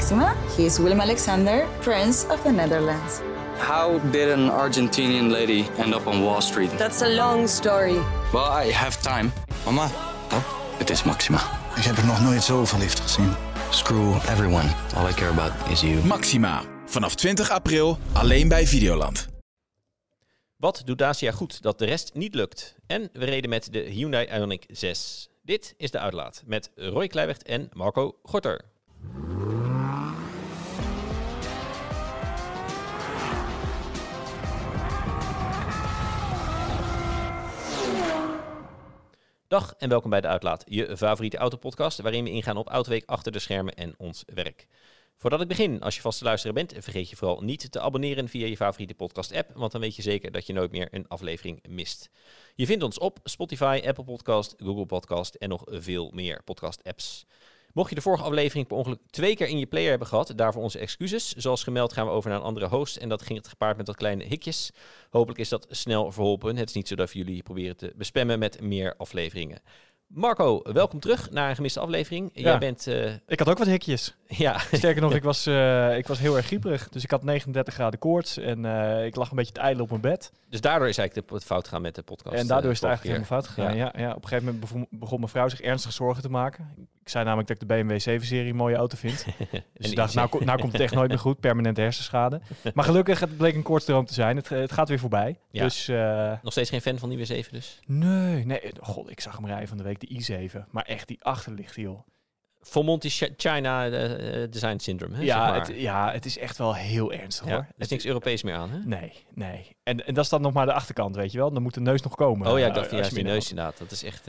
Maxima. He is Willem-Alexander, Prince of the Netherlands. How did an Argentinian lady end up on Wall Street? That's a long story. Well, I have time. Mama, Het is Maxima. ik heb er nog nooit zo verliefd gezien. Screw everyone. All I care about is you. Maxima. Vanaf 20 april alleen bij Videoland. Wat doet Dacia goed dat de rest niet lukt? En we reden met de Hyundai Ioniq 6. Dit is de uitlaat met Roy Kleiweg en Marco Gorter. Dag en welkom bij de Uitlaat, je favoriete autopodcast waarin we ingaan op Autoweek achter de schermen en ons werk. Voordat ik begin, als je vast te luisteren bent, vergeet je vooral niet te abonneren via je favoriete podcast-app, want dan weet je zeker dat je nooit meer een aflevering mist. Je vindt ons op Spotify, Apple Podcast, Google Podcast en nog veel meer podcast-apps. Mocht je de vorige aflevering per ongeluk 2 keer in je player hebben gehad, daarvoor onze excuses. Zoals gemeld gaan we over naar een andere host en dat ging het gepaard met wat kleine hikjes. Hopelijk is dat snel verholpen. Het is niet zo dat we jullie proberen te bespammen met meer afleveringen. Marco, welkom terug naar een gemiste aflevering. Ja. Jij bent... Ik had ook wat hikjes. Ja. Sterker nog, ik was heel erg grieperig. Dus ik had 39 graden koorts en ik lag een beetje te ijlen op mijn bed. Dus daardoor is eigenlijk het fout gegaan met de podcast. En daardoor is het eigenlijk vorige helemaal fout gegaan. Ja. Op een gegeven moment begon mijn vrouw zich ernstig zorgen te maken. Ik zei namelijk dat ik de BMW 7-serie een mooie auto vind. Dus ik dacht, nou komt het echt nooit meer goed. Permanente hersenschade. Maar gelukkig, het bleek een koortsdroom te zijn. Het gaat weer voorbij. Ja. Dus, Nog steeds geen fan van die W7 dus? Nee. God, ik zag hem rijden van de week, de i7. Maar echt die achterlicht, joh. Volmonty China Design Syndrome, hè? Het is echt wel heel ernstig, hoor. Er is niks Europees meer aan, hè? Nee. En dat is dan nog maar de achterkant, weet je wel. Dan moet de neus nog komen. Oh ja, ik dacht juist die binnen neus inderdaad. Dat is echt...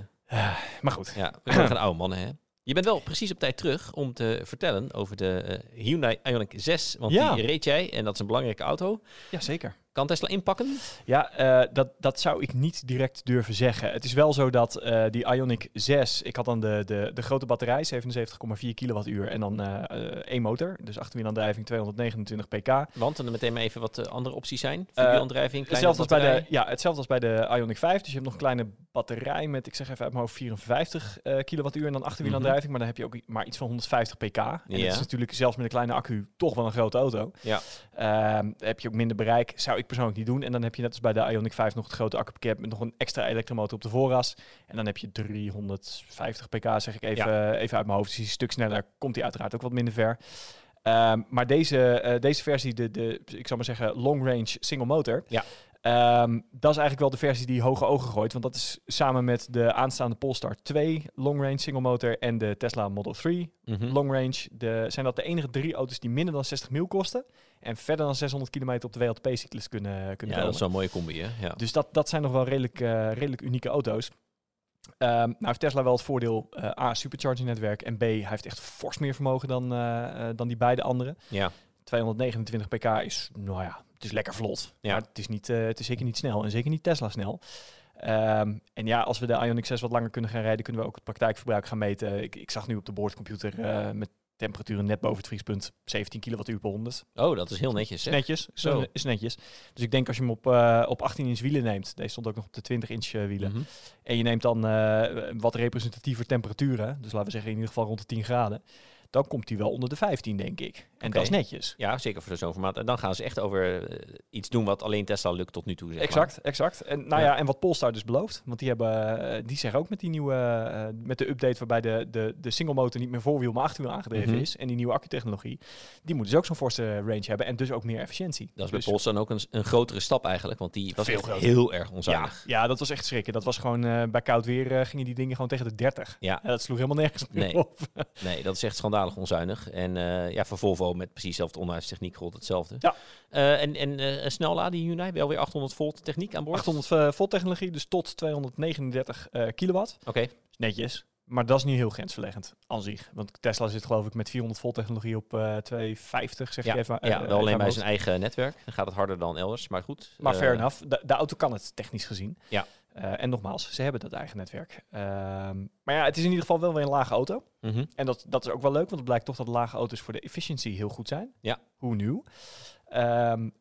Maar goed. Ja, we zijn een oude mannen, hè? Je bent wel precies op tijd terug om te vertellen over de Hyundai Ioniq 6. Want die reed jij en dat is een belangrijke auto. Ja, zeker. Kan Tesla inpakken? Ja, dat zou ik niet direct durven zeggen. Het is wel zo dat die Ioniq 6... Ik had dan de grote batterij, 77,4 kilowattuur. En dan één motor. Dus achterwielaandrijving 229 pk. Want, en dan meteen maar even wat de andere opties zijn. Vierwielaandrijving, hetzelfde als bij de Ioniq 5. Dus je hebt nog een kleine batterij met, ik zeg even uit mijn hoofd, 54 kilowattuur. En dan achterwielaandrijving. Maar dan heb je ook maar iets van 150 pk. En dat is natuurlijk zelfs met een kleine accu toch wel een grote auto. Ja. Heb je ook minder bereik. Zou ik persoonlijk niet doen. En dan heb je net als bij de Ioniq 5 nog het grote accupakket met nog een extra elektromotor op de voorras. En dan heb je 350 pk, zeg ik even uit mijn hoofd. Dus een stuk sneller komt hij uiteraard ook wat minder ver. Maar deze versie, ik zou maar zeggen long range single motor. Ja. Dat is eigenlijk wel de versie die hoge ogen gooit. Want dat is samen met de aanstaande Polestar 2 long range single motor en de Tesla Model 3 long range. Zijn dat de enige 3 auto's die minder dan 60 mil kosten. En verder dan 600 kilometer op de WLTP-cyclus kunnen komen. Dat is zo'n mooie combi, hè? Ja. Dus dat zijn nog wel redelijk unieke auto's. Nou heeft Tesla wel het voordeel, A, supercharging netwerk. En B, hij heeft echt fors meer vermogen dan die beide andere. Ja. 229 pk is, nou ja, het is lekker vlot. Ja. Maar het is zeker niet snel en zeker niet Tesla snel. En ja, als we de Ioniq 6 wat langer kunnen gaan rijden, kunnen we ook het praktijkverbruik gaan meten. Ik zag nu op de boordcomputer met temperaturen net boven het vriespunt 17 kilowattuur per 100. Oh, dat is heel netjes. Zeg. Is netjes. Dus ik denk als je hem op 18 inch wielen neemt, deze stond ook nog op de 20 inch wielen, en je neemt dan wat representatiever temperaturen, dus laten we zeggen in ieder geval rond de 10 graden, dan komt hij wel onder de 15, denk ik. En dat is netjes. Ja, zeker voor zo'n formaat. En dan gaan ze echt over iets doen wat alleen Tesla lukt tot nu toe. Zeg exact. En en wat Polestar dus belooft. Want die zeggen ook met die nieuwe, met de update waarbij de single motor niet meer voorwiel, maar achterwiel aangedreven is. En die nieuwe accutechnologie. Die moeten dus ook zo'n forse range hebben. En dus ook meer efficiëntie. Dat is bij Polestar ook een grotere stap eigenlijk. Want die was echt heel erg onzuinig. Ja, dat was echt schrikken. Dat was gewoon, bij koud weer gingen die dingen gewoon tegen de 30. Ja. Dat sloeg helemaal nergens meer op. Nee, dat is echt schandalig onzuinig. En voor Volvo met precies dezelfde onderhoudstechniek gold hetzelfde. Ja. En snel laden die Hyundai, wel weer 800 volt techniek aan boord? 800 volt technologie, dus tot 239 kilowatt. Oké. Netjes. Maar dat is niet heel grensverleggend aan zich. Want Tesla zit geloof ik met 400 volt technologie op 250, zeg je even. Wel alleen bij zijn eigen netwerk. Dan gaat het harder dan elders, maar goed. Maar fair enough. De auto kan het technisch gezien. Ja. En nogmaals, ze hebben dat eigen netwerk. Maar ja, het is in ieder geval wel weer een lage auto. En dat is ook wel leuk, want het blijkt toch dat lage auto's voor de efficiency heel goed zijn. Ja. Hoe nieuw.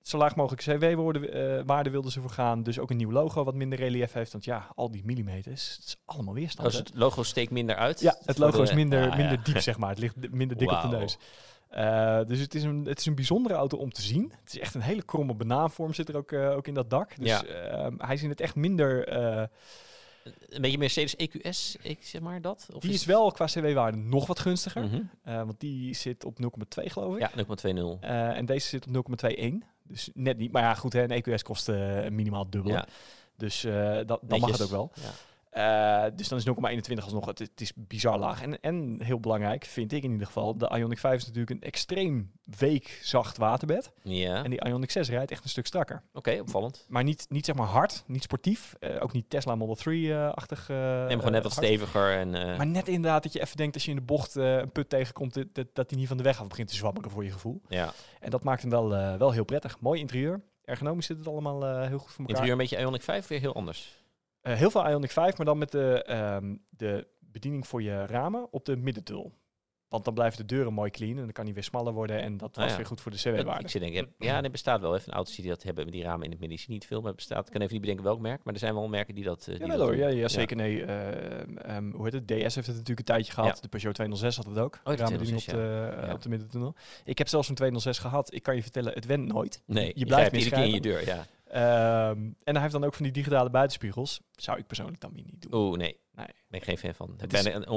Zo laag mogelijk CW-waarde wilden ze voor gaan. Dus ook een nieuw logo wat minder relief heeft. Want ja, al die millimeters, het is allemaal weerstand. Dus het logo steekt minder uit? Ja, het logo is minder diep, zeg maar. Het ligt minder dik op de neus. Dus het is een bijzondere auto om te zien. Het is echt een hele kromme banaanvorm zit er ook in dat dak. Dus hij ziet het echt minder... een beetje Mercedes EQS, zeg maar dat? Of die is wel qua CW-waarde nog wat gunstiger. Want die zit op 0,2 geloof ik. Ja, 0,20. En deze zit op 0,21. Dus net niet. Maar ja, goed, een EQS kost minimaal dubbel. Ja. Dus dan mag het ook wel. Ja. Dus dan is 0,21 alsnog. Het is bizar laag. En heel belangrijk, vind ik in ieder geval, de Ioniq 5 is natuurlijk een extreem week zacht waterbed. Ja. En die Ioniq 6 rijdt echt een stuk strakker. Oké, opvallend. Maar niet zeg maar hard, niet sportief. Ook niet Tesla Model 3-achtig. Nee, maar gewoon net wat steviger. En, Maar net inderdaad dat je even denkt als je in de bocht een put tegenkomt, dat die niet van de weg af begint te zwabberen voor je gevoel. Ja. En dat maakt hem wel heel prettig. Mooi interieur. Ergonomisch zit het allemaal heel goed voor elkaar. Interieur een beetje Ioniq 5, weer heel anders. Heel veel Ioniq 5, maar dan met de bediening voor je ramen op de middentul. Want dan blijven de deuren mooi clean en dan kan hij weer smaller worden en dat was weer goed voor de CW-waarde. Ik zit denken, er bestaat wel even auto's die dat hebben, die ramen in het midden. Niet veel, maar het bestaat. Ik kan even niet bedenken welk merk, maar er zijn wel merken die dat ja, zeker. Nee, hoe heet het? DS heeft het natuurlijk een tijdje gehad. Ja. De Peugeot 206 had het ook. Ramenbediening op de middentunnel. Ik heb zelfs een 206 gehad. Ik kan je vertellen, het went nooit. Nee, je blijft iedere keer in je deur, ja. En hij heeft dan ook van die digitale buitenspiegels. Zou ik persoonlijk dan weer niet doen. Oeh, nee. Ben ik geen fan van.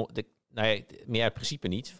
Meer uit principe niet.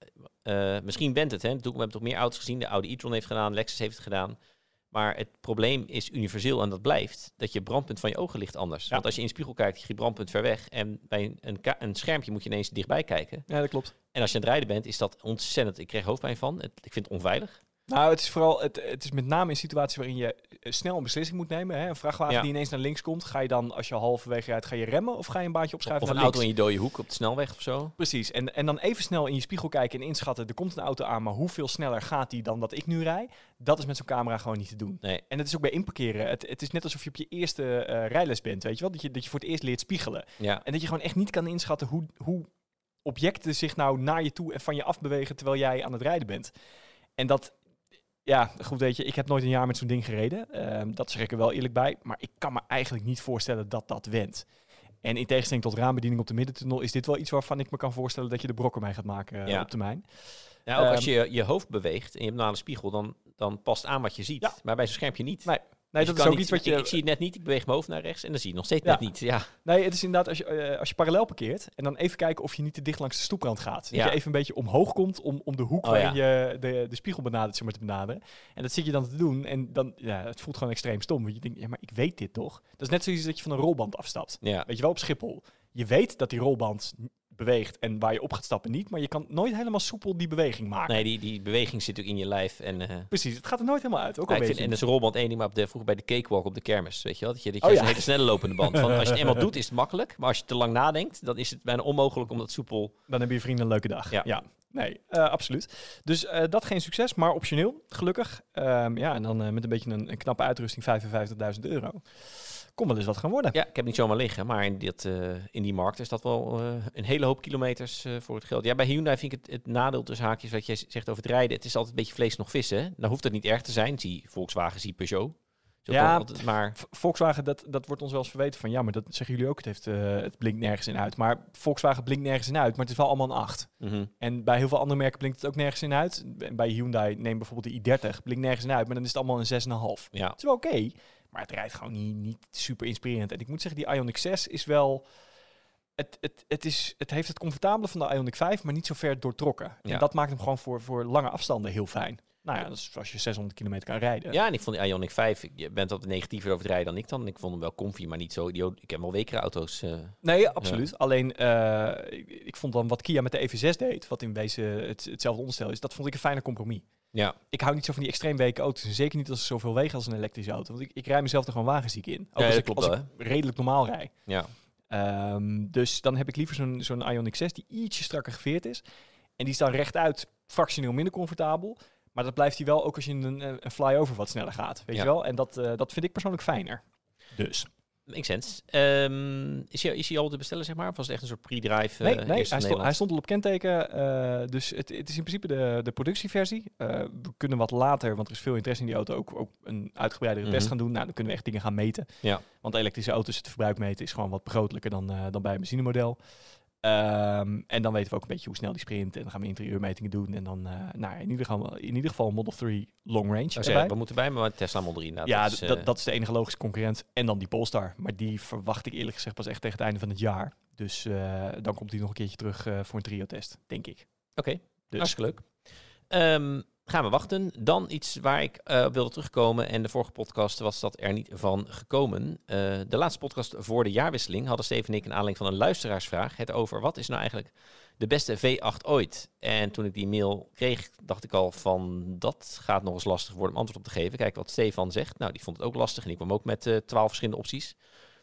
Misschien went het, hè. We hebben toch meer auto's gezien. De Audi e-tron heeft gedaan, Lexus heeft het gedaan. Maar het probleem is universeel en dat blijft dat je brandpunt van je ogen ligt anders. Ja. Want als je in de spiegel kijkt, ligt je brandpunt ver weg. En bij een schermpje moet je ineens dichtbij kijken. Ja, dat klopt. En als je aan het rijden bent, is dat ontzettend... Ik kreeg hoofdpijn van. Ik vind het onveilig. Nou, het is vooral, het is met name in situaties waarin je snel een beslissing moet nemen. Hè? Een vrachtwagen die ineens naar links komt, ga je dan, als je halverwege rijdt, ga je remmen of ga je een baantje opschuiven of naar links? Of een auto in je dode hoek op de snelweg of zo. Precies. En dan even snel in je spiegel kijken en inschatten, er komt een auto aan, maar hoeveel sneller gaat die dan dat ik nu rijd? Dat is met zo'n camera gewoon niet te doen. Nee. En het is ook bij inparkeren. Het is net alsof je op je eerste rijles bent, weet je wel? Dat je voor het eerst leert spiegelen. Ja. En dat je gewoon echt niet kan inschatten hoe objecten zich nou naar je toe en van je afbewegen terwijl jij aan het rijden bent. En dat... Ja, goed, weet je, ik heb nooit een jaar met zo'n ding gereden. Dat zeg ik er wel eerlijk bij. Maar ik kan me eigenlijk niet voorstellen dat dat went. En in tegenstelling tot raambediening op de middentunnel is dit wel iets waarvan ik me kan voorstellen dat je de brokken mee gaat maken op termijn. Ja, ook als je je hoofd beweegt en je hebt naar de spiegel, dan past aan wat je ziet. Ja. Maar bij zo'n schermpje niet. Nee, dus dat is ook iets wat je... Ik zie het net niet, ik beweeg mijn hoofd naar rechts en dan zie je het nog steeds net niet. Ja. Nee, het is inderdaad als je parallel parkeert en dan even kijken of je niet te dicht langs de stoeprand gaat. Dat je even een beetje omhoog komt om de hoek waarin je de spiegel benadert, zeg maar, te benaderen. En dat zit je dan te doen en dan, het voelt gewoon extreem stom. Want je denkt, maar ik weet dit toch? Dat is net zoiets dat je van een rolband afstapt. Ja. Weet je wel, op Schiphol. Je weet dat die rolband beweegt en waar je op gaat stappen niet, maar je kan nooit helemaal soepel die beweging maken. Nee, die beweging zit ook in je lijf. En, precies, het gaat er nooit helemaal uit. Ook al en dat is een rolband één ding, maar vroeger bij de cakewalk op de kermis, weet je wel? Dat je een hele snelle lopende band. Van, als je het eenmaal doet, is het makkelijk, maar als je te lang nadenkt, dan is het bijna onmogelijk om dat soepel... Dan heb je vrienden een leuke dag. Ja. Nee, absoluut. Dus dat geen succes, maar optioneel, gelukkig. En dan met een beetje een knappe uitrusting €55.000. Kon wel eens wat gaan worden. Ja, ik heb niet zomaar liggen, maar in die markt is dat wel een hele hoop kilometers voor het geld. Ja, bij Hyundai vind ik het nadeel tussen haakjes wat jij zegt over het rijden. Het is altijd een beetje vlees nog vissen. Nou hoeft het niet erg te zijn. Zie Volkswagen, zie Peugeot. Maar Volkswagen, dat wordt ons wel eens verweten van, ja, maar dat zeggen jullie ook, het blinkt nergens in uit. Maar Volkswagen blinkt nergens in uit, maar het is wel allemaal een 8. Mm-hmm. En bij heel veel andere merken blinkt het ook nergens in uit. Bij Hyundai, neem bijvoorbeeld de i30, blinkt nergens in uit, maar dan is het allemaal een 6,5. Ja. Het is wel oké, maar het rijdt gewoon niet super inspirerend. En ik moet zeggen, die Ioniq 6 is wel... Het heeft het comfortabele van de Ioniq 5, maar niet zo ver doortrokken. Ja. En dat maakt hem gewoon voor lange afstanden heel fijn. Nou ja, dat is als je 600 kilometer kan rijden. Ja, en ik vond die Ioniq 5, je bent wat negatiever over het rijden dan ik dan. Ik vond hem wel comfy, maar niet zo idioot. Ik heb wel wekere auto's. Nee, absoluut. Ja. Alleen, ik vond dan wat Kia met de EV6 deed, wat in wezen hetzelfde onderstel is, dat vond ik een fijne compromis. Ja. Ik hou niet zo van die extreem weke auto's. En zeker niet als ze zoveel wegen als een elektrische auto. Want ik rij mezelf er gewoon wagenziek in. Ook als ik redelijk normaal rij. Ja. Dus dan heb ik liever zo'n Ioniq 6 die ietsje strakker geveerd is. En die is dan rechtuit fractioneel minder comfortabel. Maar dat blijft hij wel ook als je een flyover wat sneller gaat. Weet je wel? En dat vind ik persoonlijk fijner. Dus. Makes sense. Is hij al te bestellen, zeg maar? Of was het echt een soort pre-drive? Nee, hij stond al op kenteken. Dus het is in principe de productieversie. We kunnen wat later, want er is veel interesse in die auto, ook een uitgebreidere test gaan doen. Nou, dan kunnen we echt dingen gaan meten. Ja. Want elektrische auto's, het verbruik meten is gewoon wat begrotelijker dan bij een benzinemodel. En dan weten we ook een beetje hoe snel die sprint. En dan gaan we interieurmetingen doen. En dan in ieder geval een Model 3 long range erbij. We moeten bij, maar Tesla Model 3 Ja, dat is de enige logische concurrent. En dan die Polestar. Maar die verwacht ik eerlijk gezegd pas echt tegen het einde van het jaar. Dus dan komt hij nog een keertje terug voor een trio-test, denk ik. Oké, dus hartstikke leuk. Gaan we wachten. Dan iets waar ik wilde terugkomen. En de vorige podcast was dat er niet van gekomen. De laatste podcast voor de jaarwisseling hadden Steven en ik een aanleiding van een luisteraarsvraag. Het over wat is nou eigenlijk de beste V8 ooit? En toen ik die mail kreeg, dacht ik al van dat gaat nog eens lastig worden om antwoord op te geven. Kijk wat Stefan zegt. Nou, die vond het ook lastig. En die kwam ook met 12 verschillende opties.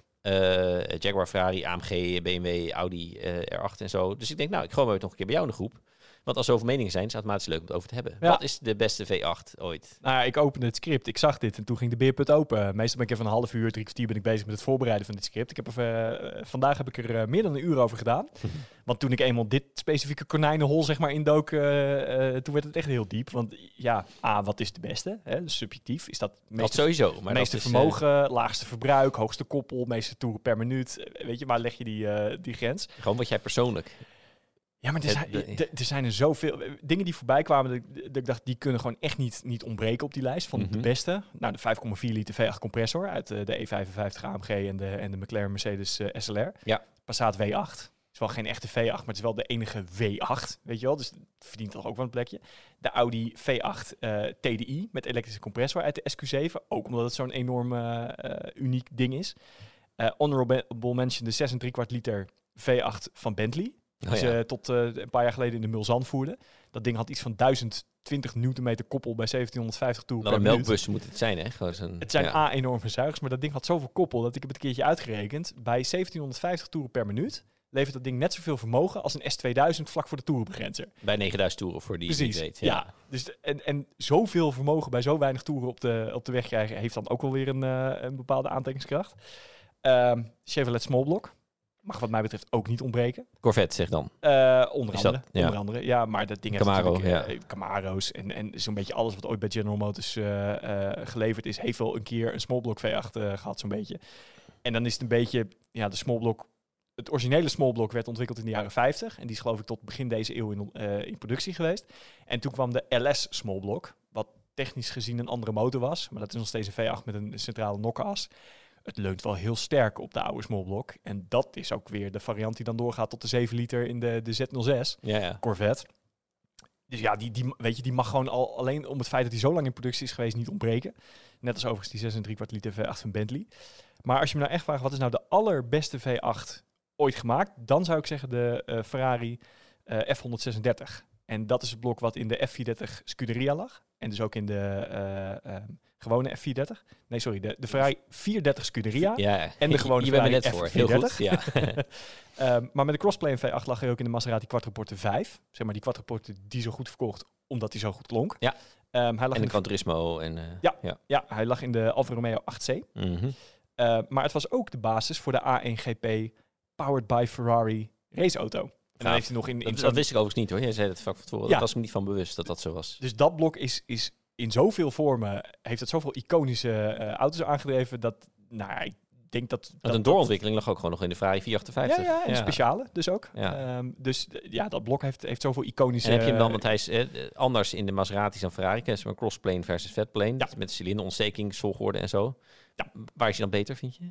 Jaguar, Ferrari, AMG, BMW, Audi, R8 en zo. Dus ik denk, nou, ik gooi het nog een keer bij jou in de groep. Want als er zoveel meningen zijn, is het automatisch leuk om het over te hebben. Ja. Wat is de beste V8 ooit? Nou ja, ik opende het script, ik zag dit en toen ging de beerput open. Meestal ben ik even een half uur, 3 kwartier ben ik bezig met het voorbereiden van dit script. Vandaag heb ik er meer dan een uur over gedaan. Want toen ik eenmaal dit specifieke konijnenhol zeg maar indook, toen werd het echt heel diep. Want ja, wat is de beste? Hè? Dus subjectief is dat sowieso. Maar meeste vermogen, laagste verbruik, hoogste koppel, meeste toeren per minuut. Weet je, waar leg je die grens? Gewoon wat jij persoonlijk... Ja, maar er zijn er zoveel dingen die voorbij kwamen dat ik dacht, die kunnen gewoon echt niet ontbreken op die lijst van de beste. Nou, de 5,4 liter V8 compressor uit de E55 AMG en de McLaren Mercedes SLR. Ja. Passat W8. Het is wel geen echte V8, maar het is wel de enige W8, weet je wel. Dus het verdient toch ook wel een plekje. De Audi V8 TDI met elektrische compressor uit de SQ7. Ook omdat het zo'n enorm uniek ding is. Honorable mention de 6,75 liter V8 van Bentley. Die ze tot een paar jaar geleden in de Mulsanne voerden. Dat ding had iets van 1020 newtonmeter koppel bij 1750 toeren per minuut. Een melkbus moet het zijn, hè? Het zijn enorme zuigers, maar dat ding had zoveel koppel dat ik heb het een keertje uitgerekend. Bij 1750 toeren per minuut levert dat ding net zoveel vermogen als een S2000 vlak voor de toerenbegrenzer. Bij 9000 toeren voor die Precies, weet. Ja. Dus en zoveel vermogen bij zo weinig toeren op de weg krijgen heeft dan ook wel weer een bepaalde aantrekkingskracht. Chevrolet Smallblock. Mag wat mij betreft ook niet ontbreken. Corvette zeg dan. Onder andere. Ja, maar dat ding Camaro, heeft natuurlijk Camaro's en zo'n beetje alles wat ooit bij General Motors geleverd is, heeft wel een keer een smallblock V8 gehad, zo'n beetje. En dan is het een beetje, ja, de smallblock. Het originele smallblock werd ontwikkeld in de jaren 50 en die is geloof ik tot begin deze eeuw in productie geweest. En toen kwam de LS smallblock, wat technisch gezien een andere motor was, maar dat is nog steeds een V8 met een centrale nokkenas. Het leunt wel heel sterk op de oude smallblock. En dat is ook weer de variant die dan doorgaat tot de 7 liter in de Z06 Corvette. Dus ja, die mag gewoon alleen om het feit dat hij zo lang in productie is geweest niet ontbreken. Net als overigens die 6,75 liter V8 van Bentley. Maar als je me nou echt vraagt, wat is nou de allerbeste V8 ooit gemaakt? Dan zou ik zeggen de Ferrari F136. En dat is het blok wat in de F430 Scuderia lag. En dus ook in de gewone F430. Nee, sorry, de Ferrari 430 Scuderia. Ja, en de gewone Ferrari net voor. Heel goed, ja. Maar met de Crossplay V8 lag hij ook in de Maserati Quattroporte 5. Zeg maar die Quattroporte die zo goed verkocht, omdat hij zo goed klonk. Ja. Hij lag en de Gran Turismo. Ja, hij lag in de Alfa Romeo 8C. Maar het was ook de basis voor de A1 GP Powered by Ferrari raceauto. En dan heeft hij nog dat wist ik overigens niet hoor. Jij zei het vaak van tevoren. Dat was me niet van bewust dat dat zo was. Dus dat blok is in zoveel vormen, heeft het zoveel iconische auto's aangedreven dat, nou, ik denk dat een doorontwikkeling lag ook gewoon nog in de Ferrari 458. Ja, en speciale dus ook. Ja. Dus dat blok heeft zoveel iconische... En heb je hem dan, want hij is anders in de Maseratis dan Ferrari. Is maar crossplane versus vetplane. Ja. Met cilinderontsteking, volgorde en zo. Ja. Waar is hij dan beter, vind je?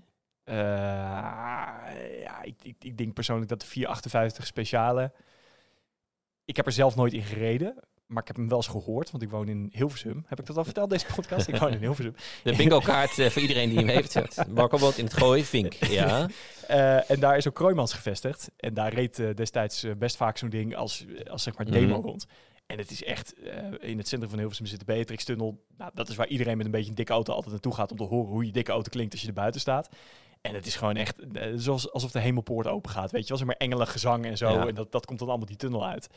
Ik denk persoonlijk dat de 458 speciale... Ik heb er zelf nooit in gereden, maar ik heb hem wel eens gehoord, want ik woon in Hilversum. Heb ik dat al verteld, deze podcast? Ik woon in Hilversum. De bingo-kaart voor iedereen die hem heeft. Marco woont in het Gooi, Vink. Ja. En daar is ook Kroijmans gevestigd. En daar reed destijds best vaak zo'n ding als zeg maar demo rond. En het is echt, in het centrum van Hilversum zit de Beatrix-tunnel. Nou, dat is waar iedereen met een beetje een dikke auto altijd naartoe gaat om te horen hoe je dikke auto klinkt als je er buiten staat. En het is gewoon echt alsof de hemelpoort open gaat. Weet je wel, zeg maar engelengezang en zo. Ja. En dat komt dan allemaal die tunnel uit.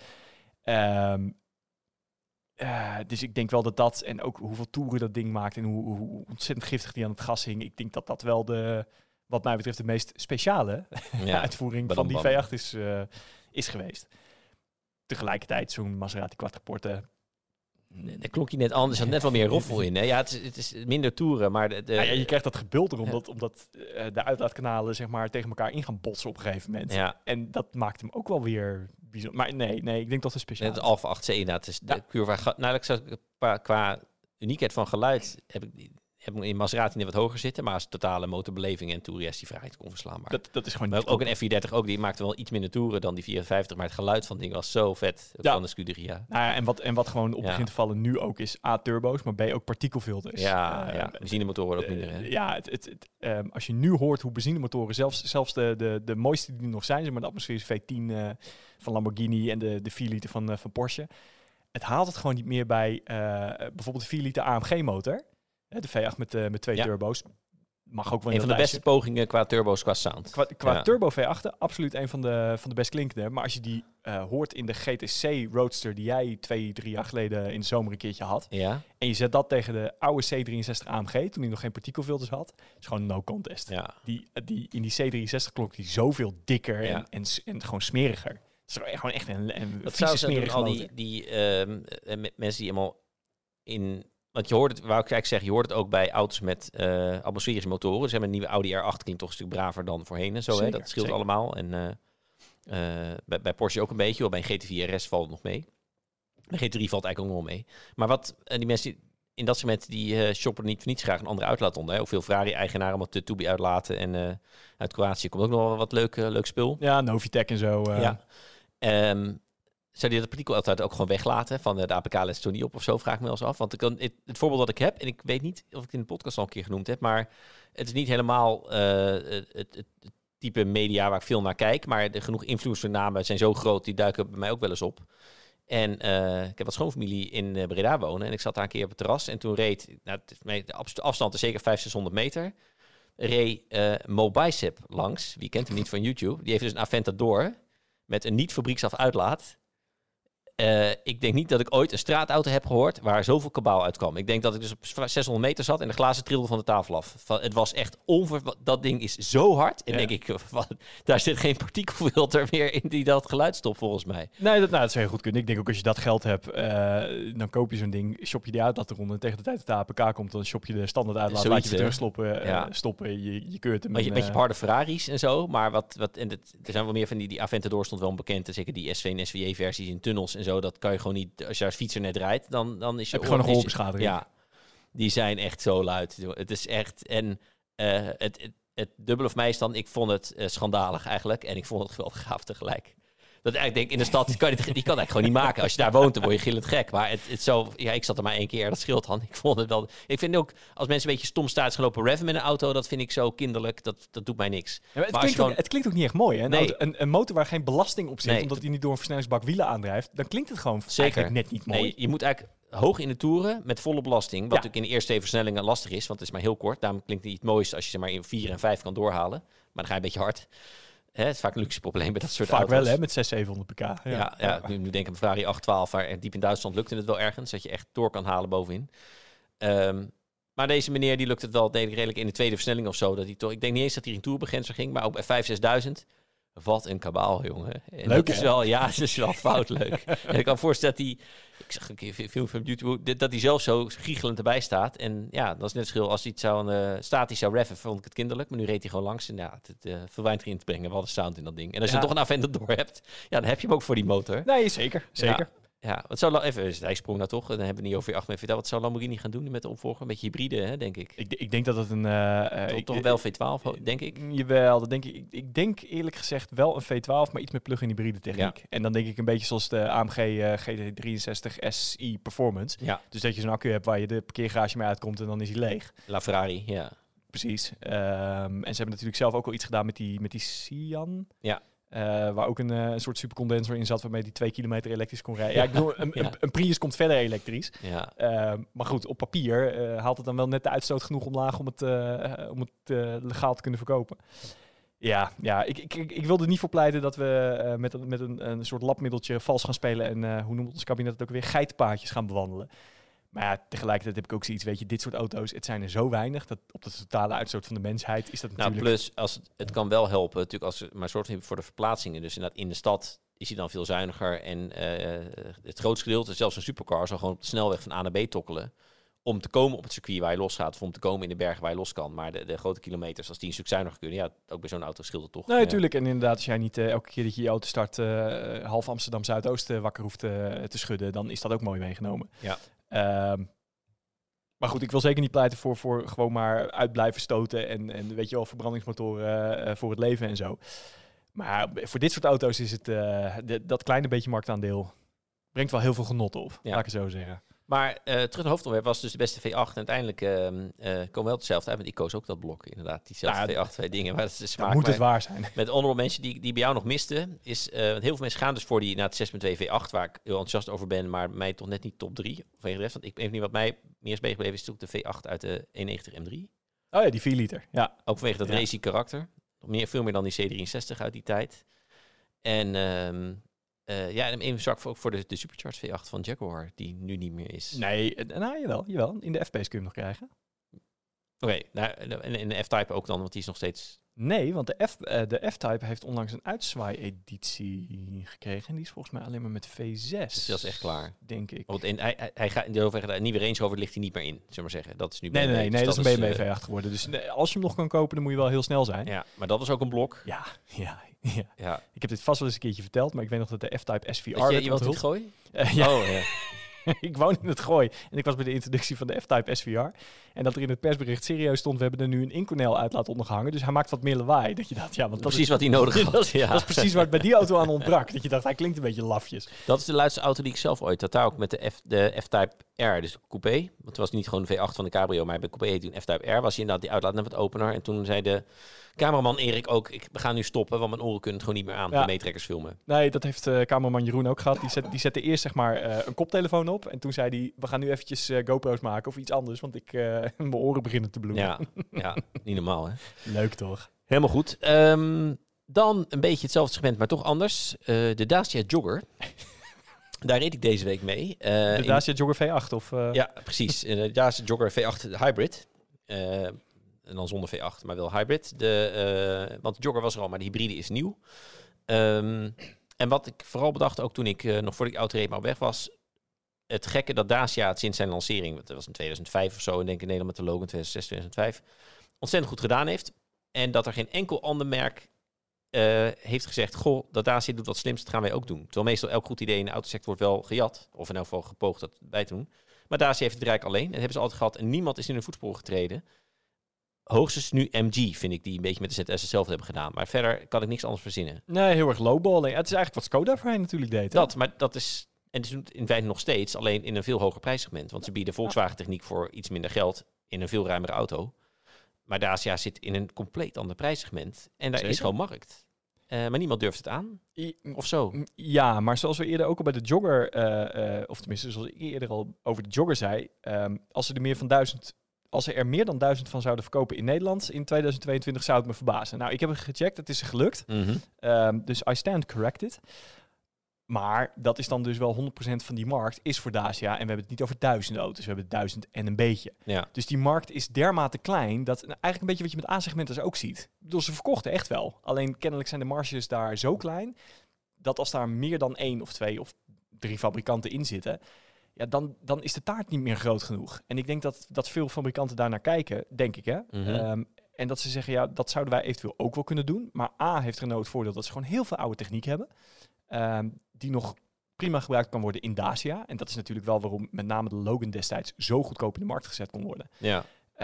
Dus ik denk wel dat en ook hoeveel toeren dat ding maakt en hoe ontzettend giftig die aan het gas hing. Ik denk dat wel wat mij betreft de meest speciale uitvoering van die V8 is geweest. Tegelijkertijd zo'n Maserati Quattroporte. Daar klonk je net anders. Er zat net wel meer roffel in. Hè? Ja, het is minder toeren, maar... je krijgt dat gebulder omdat de uitlaatkanalen zeg maar tegen elkaar in gaan botsen op een gegeven moment. Ja. En dat maakt hem ook wel weer bijzonder. Maar nee, ik denk dat het speciaal is. Het Alfa 8C inderdaad. Het is de Curva. Qua uniekheid van geluid heb ik in Maserati net wat hoger zitten, maar als totale motorbeleving en toeren is die vrijheid onverslaanbaar. Dat is gewoon maar ook een F430 ook, die maakte wel iets minder toeren dan die 450, maar het geluid van het ding was zo vet van de Scuderia. Nou ja, en wat gewoon op begint te vallen nu ook is A-turbo's, maar B ook partikelfilters. Benzinemotoren worden ook minder. Hè? Als je nu hoort hoe benzinemotoren, zelfs de mooiste die er nog zijn, zeg maar de atmosferische V10 van Lamborghini en de 4 liter van Porsche, het haalt het gewoon niet meer bij bijvoorbeeld de 4 liter AMG motor. De V8 met 2 turbo's. Mag ook wel een van de beste pogingen qua turbo's, qua sound. Qua turbo V8, absoluut een van de best klinkende. Maar als je die hoort in de GTC Roadster die jij 2-3 jaar geleden in de zomer een keertje had. Ja. En je zet dat tegen de oude C63 AMG, toen hij nog geen partikelfilters had. is gewoon no contest. Ja. In die C63 klonk die zoveel dikker en gewoon smeriger. Het is gewoon echt een dat zou smerige al die mensen die helemaal in... Want je hoort het, wou ik eigenlijk zeggen, je hoort het ook bij auto's met atmosferische motoren. Dus een nieuwe Audi R8 klinkt toch een stuk braver dan voorheen en zo. Zeker, hè? Dat scheelt allemaal. En bij Porsche ook een beetje. Wel bij een GT4 RS valt het nog mee. Bij GT3 valt eigenlijk ook nog wel mee. Maar wat die mensen in dat segment, die shoppen niet voor niets graag een andere uitlaat onder. Hè? Ook veel Ferrari-eigenaren allemaal de Tubi uitlaten. En uit Kroatië komt ook nog wel wat leuk spul. Ja, Novitec en zo. Zou die dat partikel altijd ook gewoon weglaten? Van de APK let toch niet op of zo, vraag ik me wel eens af. Want het voorbeeld dat ik heb, en ik weet niet of ik het in de podcast al een keer genoemd heb, maar het is niet helemaal het type media waar ik veel naar kijk. Maar genoeg influencernamen zijn zo groot, die duiken bij mij ook wel eens op. En ik heb wat schoonfamilie in Breda wonen. En ik zat daar een keer op het terras. En toen reed, de afstand is zeker 500-600 meter. Reed Mobicep langs. Wie kent hem niet van YouTube? Die heeft dus een Aventador met een niet-fabrieksaf uitlaat. Ik denk niet dat ik ooit een straatauto heb gehoord waar zoveel kabaal uitkwam. Ik denk dat ik dus op 600 meter zat en de glazen trilden van de tafel af. Het was echt dat ding is zo hard. En denk ik, daar zit geen partikelfilter meer in die dat geluid stopt volgens mij. Nee, dat zou heel goed kunnen. Ik denk ook als je dat geld hebt, dan koop je zo'n ding, shop je die uitlaat eronder. En tegen de tijd dat de APK komt, dan shop je de standaard uitlaat. Laat je weer terug stoppen. Je keurt hem. Een beetje harde Ferraris en zo. Maar er zijn wel meer van die Aventador stond wel bekend. Zeker die SV en SVJ versies in tunnels en zo. Dat kan je gewoon niet, als je als fietser net rijdt, dan is je... Heb je gewoon een gehoorbeschadiging. Ja, die zijn echt zo luid. Het is echt... En het dubbele of mij is dan, ik vond het schandalig eigenlijk. En ik vond het wel gaaf tegelijk. Dat eigenlijk denk ik, in de stad, die kan eigenlijk gewoon niet maken. Als je daar woont, dan word je gillend gek. Maar het zo... Ja, ik zat er maar 1 keer, dat scheelt dan. Ik vond het wel... Ik vind ook, als mensen een beetje stom staan gelopen reven met een auto, dat vind ik zo kinderlijk. Dat doet mij niks. Ja, het klinkt ook niet echt mooi, hè? Nee. Een motor waar geen belasting op zit, omdat die niet door een versnellingsbak wielen aandrijft, dan klinkt het gewoon eigenlijk net niet mooi. Nee, je moet eigenlijk hoog in de toeren met volle belasting. Wat natuurlijk in de eerste 2 versnellingen lastig is, want het is maar heel kort. Daarom klinkt het niet het mooiste als je ze maar in 4 en 5 kan doorhalen. Maar dan ga je een beetje hard. Het is vaak een luxe probleem bij dat soort auto's. Vaak wel, hè, met 600-700 pk. Ja. Nu denk ik aan Ferrari 812, waar diep in Duitsland lukte het wel ergens, dat je echt door kan halen bovenin. Maar deze meneer, die lukt het wel redelijk in de 2e versnelling of zo. Dat hij toch, ik denk niet eens dat hij in tourbegrenzer ging, maar ook bij 5.000, 6.000. Wat een kabaal, jongen. En leuk, dat is wel, dat is wel fout leuk. En ik kan me voorstellen dat hij, ik zag een keer een film van YouTube, dat hij zelf zo giechelend erbij staat. En ja, dat is net verschil. Als hij het zou statisch zou reffen, vond ik het kinderlijk. Maar nu reed hij gewoon langs en het veel weinig erin te brengen. Wat een sound in dat ding. En als je toch een Aventador hebt, dan heb je hem ook voor die motor. Nee, zeker. Ja, wat zou hij sprong nou toch? Dan hebben we niet over je 8 meter. Wat zou Lamborghini gaan doen met de opvolger? Een beetje hybride, hè, denk ik. Ik denk dat het een... toch wel V12, denk ik? Jawel, dat denk ik. Ik denk eerlijk gezegd wel een V12, maar iets met plug-in hybride techniek. Ja. En dan denk ik een beetje zoals de AMG GT63 SI Performance. Ja. Dus dat je zo'n accu hebt waar je de parkeergarage mee uitkomt en dan is hij leeg. La Ferrari, ja. Precies. En ze hebben natuurlijk zelf ook al iets gedaan met die Sian. Ja. Waar ook een soort supercondensor in zat waarmee die 2 kilometer elektrisch kon rijden. Ja, ik bedoel, een Prius komt verder elektrisch. Ja. Maar goed, op papier haalt het dan wel net de uitstoot genoeg omlaag om het legaal te kunnen verkopen. Ja, ik wilde niet voor pleiten dat we met een soort labmiddeltje vals gaan spelen en hoe noemt ons kabinet het ook weer, geitenpaadjes gaan bewandelen. Maar ja, tegelijkertijd heb ik ook zoiets, weet je, dit soort auto's, het zijn er zo weinig, dat op de totale uitstoot van de mensheid is dat natuurlijk... Plus, het kan wel helpen, natuurlijk als je maar zorgt voor de verplaatsingen. Dus inderdaad in de stad is hij dan veel zuiniger. En het grootste gedeelte, zelfs een supercar, zal gewoon op de snelweg van A naar B tokkelen. Om te komen op het circuit waar je losgaat. Of om te komen in de bergen waar je los kan. Maar de grote kilometers, als die een stuk zuiniger kunnen. Ja, ook bij zo'n auto scheelt het toch. Nee, natuurlijk. En inderdaad, als jij niet elke keer dat je auto start half Amsterdam Zuidoost wakker hoeft te schudden, dan is dat ook mooi meegenomen. Ja. Maar goed, ik wil zeker niet pleiten voor gewoon maar uit blijven stoten. En weet je wel, verbrandingsmotoren voor het leven en zo. Maar voor dit soort auto's is het dat kleine beetje marktaandeel brengt wel heel veel genot op. Ja. Laat ik het zo zeggen. Maar terug naar de hoofdonderwerp was dus de beste V8. En uiteindelijk komen we wel hetzelfde uit. Want ik koos ook dat blok, inderdaad. Diezelfde V8, twee dingen. Maar dat is de smaak. Moet het waar zijn. Met honorable mensen die bij jou nog misten, is heel veel mensen gaan dus voor die naar het 6.2 V8, waar ik heel enthousiast over ben, maar mij toch net niet top 3. Of want ik weet niet wat mij meer is bijgebleven, is natuurlijk de V8 uit de 190 M3. Oh ja, die 4 liter. Ja. Ook vanwege dat racy karakter. Veel meer dan die C63 uit die tijd. En en even zwak ook voor de Supercharged V8 van Jaguar, die nu niet meer is. Nee, jawel. In de F-Pace kun je hem nog krijgen. Oké, en de F-Type ook dan, want die is nog steeds... Nee, want de F-Type heeft onlangs een uitzwaai-editie gekregen. En die is volgens mij alleen maar met V6. Dus dat is echt klaar. Denk ik. Want hij gaat in de nieuwe Range Rover ligt hij niet meer in, zullen we maar zeggen. Dat is nu Nee, dat is een BMW V8 geworden. Dus als je hem nog kan kopen, dan moet je wel heel snel zijn. Ja, maar dat is ook een blok. Ja. Ik heb dit vast wel eens een keertje verteld, maar ik weet nog dat de F-Type SVR... Je woont in het Gooi? Ja. Oh, ja. Ik woon in het Gooi en ik was bij de introductie van de F-Type SVR. En dat er in het persbericht serieus stond, we hebben er nu een Inconel uitlaat ondergehangen. Dus hij maakt wat meer lawaai. Dat je dacht, ja, want dat precies is wat hij nodig had. Dat is precies waar het bij die auto aan ontbrak. Dat je dacht, hij klinkt een beetje lafjes. Dat is de luidste auto die ik zelf ooit had. Daar ook met de F-Type R, dus coupé. Want het was niet gewoon de V8 van de Cabrio, maar bij coupé heette toen F-Type R. Was hij inderdaad die uitlaat net wat opener. En toen zei de cameraman Erik ook, we gaan nu stoppen, want mijn oren kunnen het gewoon niet meer aan. De meetrekkers filmen. Nee, dat heeft cameraman Jeroen ook gehad. Die zette eerst zeg maar een koptelefoon op. En toen zei hij, we gaan nu eventjes GoPro's maken of iets anders. Want mijn oren beginnen te bloeden. Ja, niet normaal hè. Leuk toch? Helemaal goed. Dan een beetje hetzelfde segment, maar toch anders. De Dacia Jogger. Daar reed ik deze week mee. De Dacia Jogger V8 of... Ja, precies. De Dacia Jogger V8 Hybrid. En dan zonder V8, maar wel hybrid. Want de Jogger was er al, maar de hybride is nieuw. En wat ik vooral bedacht, ook toen ik nog voor de auto reed maar op weg was, het gekke dat Dacia het sinds zijn lancering, dat was in 2005 of zo, en denk ik in Nederland met de Logan 2006, 2005, ontzettend goed gedaan heeft. En dat er geen enkel ander merk heeft gezegd, goh, dat Dacia doet wat slims, dat gaan wij ook doen. Terwijl meestal elk goed idee in de autosector wordt wel gejat, of in elk geval gepoogd dat bij te doen. Maar Dacia heeft het rijk alleen, en dat hebben ze altijd gehad, en niemand is in hun voetsporen getreden. Hoogstens nu MG, vind ik, die een beetje met de ZS hetzelfde hebben gedaan. Maar verder kan ik niks anders verzinnen. Nee, heel erg lowballing. Het is eigenlijk wat Skoda voorheen natuurlijk deed. Hè? Maar dat is... En ze doen het in feite nog steeds, alleen in een veel hoger prijssegment. Want ze bieden Volkswagen-techniek voor iets minder geld in een veel ruimere auto. Maar Dacia zit in een compleet ander prijssegment. En daar is gewoon markt. Maar niemand durft het aan. Of zo. Ja, maar zoals we eerder ook al bij de Jogger, of tenminste zoals ik eerder al over de Jogger zei, als er meer dan 1000 van zouden verkopen in Nederland in 2022 zou het me verbazen. Nou, ik heb het gecheckt, het is gelukt. Mm-hmm. Dus I stand corrected. Maar dat is dan dus wel 100% van die markt is voor Dacia. En we hebben het niet over 1000 auto's, we hebben het 1000 en een beetje. Ja. Dus die markt is dermate klein dat eigenlijk een beetje wat je met A-segmenters ook ziet. Ik bedoel, ze verkochten echt wel. Alleen kennelijk zijn de marges daar zo klein dat als daar meer dan 1 of 2 of 3 fabrikanten in zitten, ja, dan is de taart niet meer groot genoeg. En ik denk dat veel fabrikanten daar naar kijken, denk ik. Hè? Mm-hmm. En dat ze zeggen, ja, dat zouden wij eventueel ook wel kunnen doen. Maar A, heeft Renault het voordeel dat ze gewoon heel veel oude techniek hebben. Die nog prima gebruikt kan worden in Dacia. En dat is natuurlijk wel waarom met name de Logan destijds zo goedkoop in de markt gezet kon worden. Ja.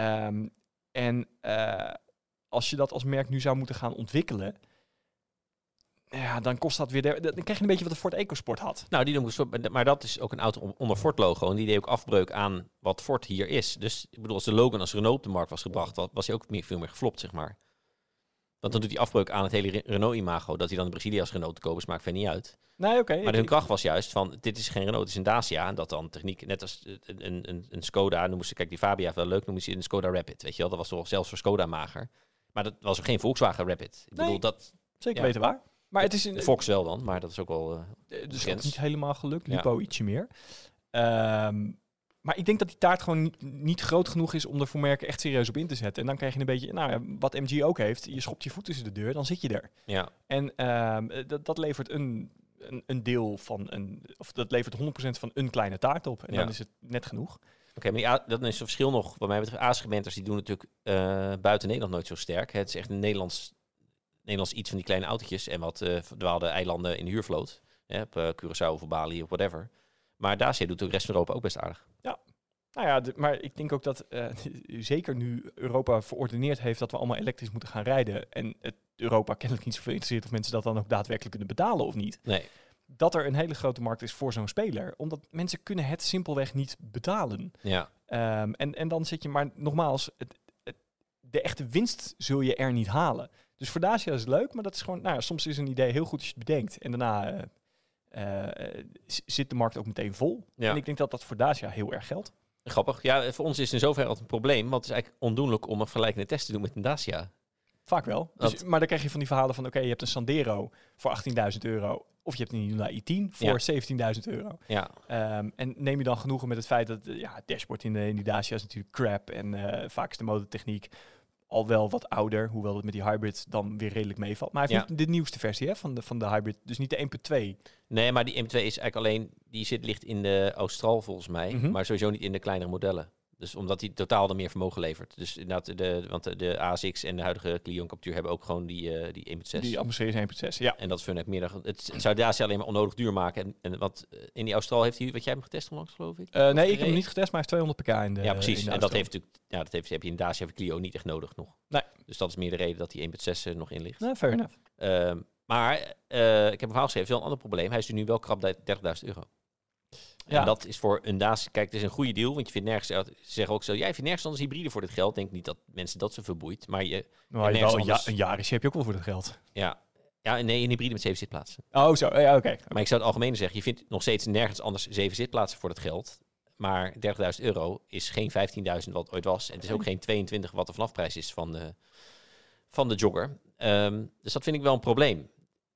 Als je dat als merk nu zou moeten gaan ontwikkelen, ja, dan kost dat weer... Dan krijg je een beetje wat de Ford EcoSport had. Nou, die doen maar dat is ook een auto onder Ford-logo. En die deed ook afbreuk aan wat Ford hier is. Dus ik bedoel, als de Logan als Renault op de markt was gebracht, was hij ook veel meer geflopt, zeg maar. Want dan doet hij afbreuk aan het hele Renault-imago. Dat hij dan in Brazilië als Renault te kopen is, maakt verder niet uit. Nee, oké. Maar hun kracht was juist van, dit is geen Renault, het is een Dacia. En dat dan techniek, net als een Skoda, noemen ze, kijk, die Fabia wel leuk, noemen ze een Skoda Rapid. Weet je wel, dat was toch zelfs voor Skoda mager. Maar dat was ook geen Volkswagen Rapid. Ik bedoel, dat... Zeker weten waar. Maar het is de Fox wel dan, maar dat is ook wel dus ook niet helemaal gelukt. Lipo ietsje meer. Maar ik denk dat die taart gewoon niet groot genoeg is om er voor merken echt serieus op in te zetten. En dan krijg je een beetje, wat MG ook heeft. Je schopt je voet tussen de deur, dan zit je er. Ja. En dat levert een deel van of dat levert 100% van een kleine taart op. En dan is het net genoeg. Oké, maar dat is het verschil nog. Wat mij betreft, A-segmenters die doen natuurlijk buiten Nederland nooit zo sterk. Het is echt een Nederlands iets van die kleine autootjes en wat verdwaalde eilanden in de huurvloot. Op Curaçao of Bali of whatever. Maar Dacia doet de rest van Europa ook best aardig. Ja. Nou ja, maar ik denk ook dat zeker nu Europa verordeneerd heeft dat we allemaal elektrisch moeten gaan rijden. En Europa kennelijk niet zoveel interesseert of mensen dat dan ook daadwerkelijk kunnen betalen of niet. Nee. Dat er een hele grote markt is voor zo'n speler. Omdat mensen kunnen het simpelweg niet betalen. Ja. En dan zit je maar nogmaals, de echte winst zul je er niet halen. Dus voor Dacia is het leuk, maar dat is gewoon, soms is een idee heel goed als je het bedenkt. En daarna zit de markt ook meteen vol. Ja. En ik denk dat dat voor Dacia heel erg geldt. Grappig. Ja, voor ons is het in zoverre altijd een probleem. Want het is eigenlijk ondoenlijk om een vergelijkende test te doen met een Dacia. Vaak wel. Dus, maar dan krijg je van die verhalen van, je hebt een Sandero voor €18.000. Of je hebt een Hyundai i10 voor €17.000. Ja. En neem je dan genoegen met het feit dat het dashboard in die Dacia is natuurlijk crap. En vaak is de motortechniek al wel wat ouder. Hoewel het met die hybrid dan weer redelijk meevalt. Maar hij heeft niet de nieuwste versie van de hybrid. Dus niet de 1.2. Nee, maar die 1.2 is eigenlijk alleen... Die ligt in de Austral volgens mij. Mhm. Maar sowieso niet in de kleinere modellen. Dus omdat die totaal dan meer vermogen levert. Dus inderdaad, want de ASX en de huidige Clio en Captur hebben ook gewoon die 1.6. Die atmosfeer is 1.6, ja. En dat vind ik meer... Het zou Dacia alleen maar onnodig duur maken. Want in die Austral heeft hij... Wat jij hebt getest onlangs, geloof ik? Nee, ik heb hem niet getest, maar hij heeft 200 pk in de Ja, precies. in de En dat Austral. heeft natuurlijk... heb je in Dacia of Clio niet echt nodig nog. Nee. Dus dat is meer de reden dat die 1.6 nog in ligt. Nou, fair enough. Maar ik heb een verhaal geschreven, wel een ander probleem. Hij is nu wel krap €30.000. Ja. En dat is voor een Dacia... Kijk, het is een goede deal, want je vindt nergens... Ze zeggen ook zo, jij vindt nergens anders hybride voor dit geld. Denk niet dat mensen dat zo verboeit. Maar Een Yaris heb je ook wel voor dat geld. Ja, nee, een hybride met 7 zitplaatsen. Oh, zo. Ja, oké. Maar ik zou het algemeen zeggen, je vindt nog steeds nergens anders 7 zitplaatsen voor dat geld. Maar €30.000 is geen 15.000 wat ooit was. En het is ook geen 22 wat de vanafprijs is van de Jogger. Dus dat vind ik wel een probleem.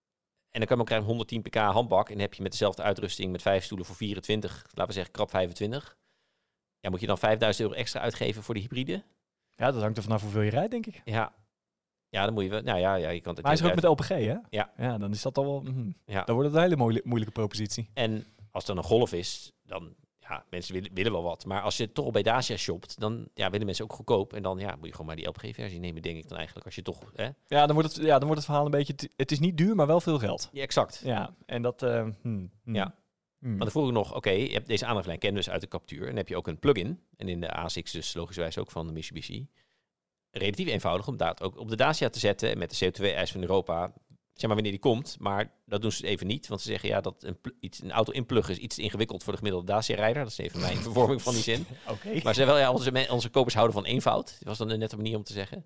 En dan kan je ook krijgen 110 pk handbak. En dan heb je met dezelfde uitrusting met 5 stoelen voor 24, laten we zeggen krap 25. Ja, moet je dan €5.000 extra uitgeven voor de hybride? Ja, dat hangt er vanaf hoeveel je rijdt, denk ik. Ja, dan moet je wel... Nou ja, je kan het... Maar hij is er ook met LPG, hè? Ja. Ja, dan is dat al wel... Ja. Dan wordt het een hele moeilijke propositie. En als er een Golf is, dan... Ja, mensen willen wel wat. Maar als je toch bij Dacia shopt, dan willen mensen ook goedkoop. En dan moet je gewoon maar die LPG-versie nemen, denk ik dan eigenlijk. Als je toch... Ja, dan wordt het verhaal een beetje... Het is niet duur, maar wel veel geld. Ja, exact. Ja, en dat... Ja. Maar dan vroeg ik nog, je hebt deze aandrijflijn kennen dus uit de Captur. En dan heb je ook een plug-in. En in de ASX dus logischerwijs ook van de Mitsubishi. Relatief eenvoudig om dat ook op de Dacia te zetten. En met de CO2-eis van Europa... Zeg maar wanneer die komt, maar dat doen ze even niet. Want ze zeggen dat een auto inpluggen is iets te ingewikkeld voor de gemiddelde Dacia-rijder. Dat is even mijn vervorming van die zin. Oké. Maar ze zeggen wel, onze kopers houden van eenvoud. Dat was dan een nette manier om te zeggen.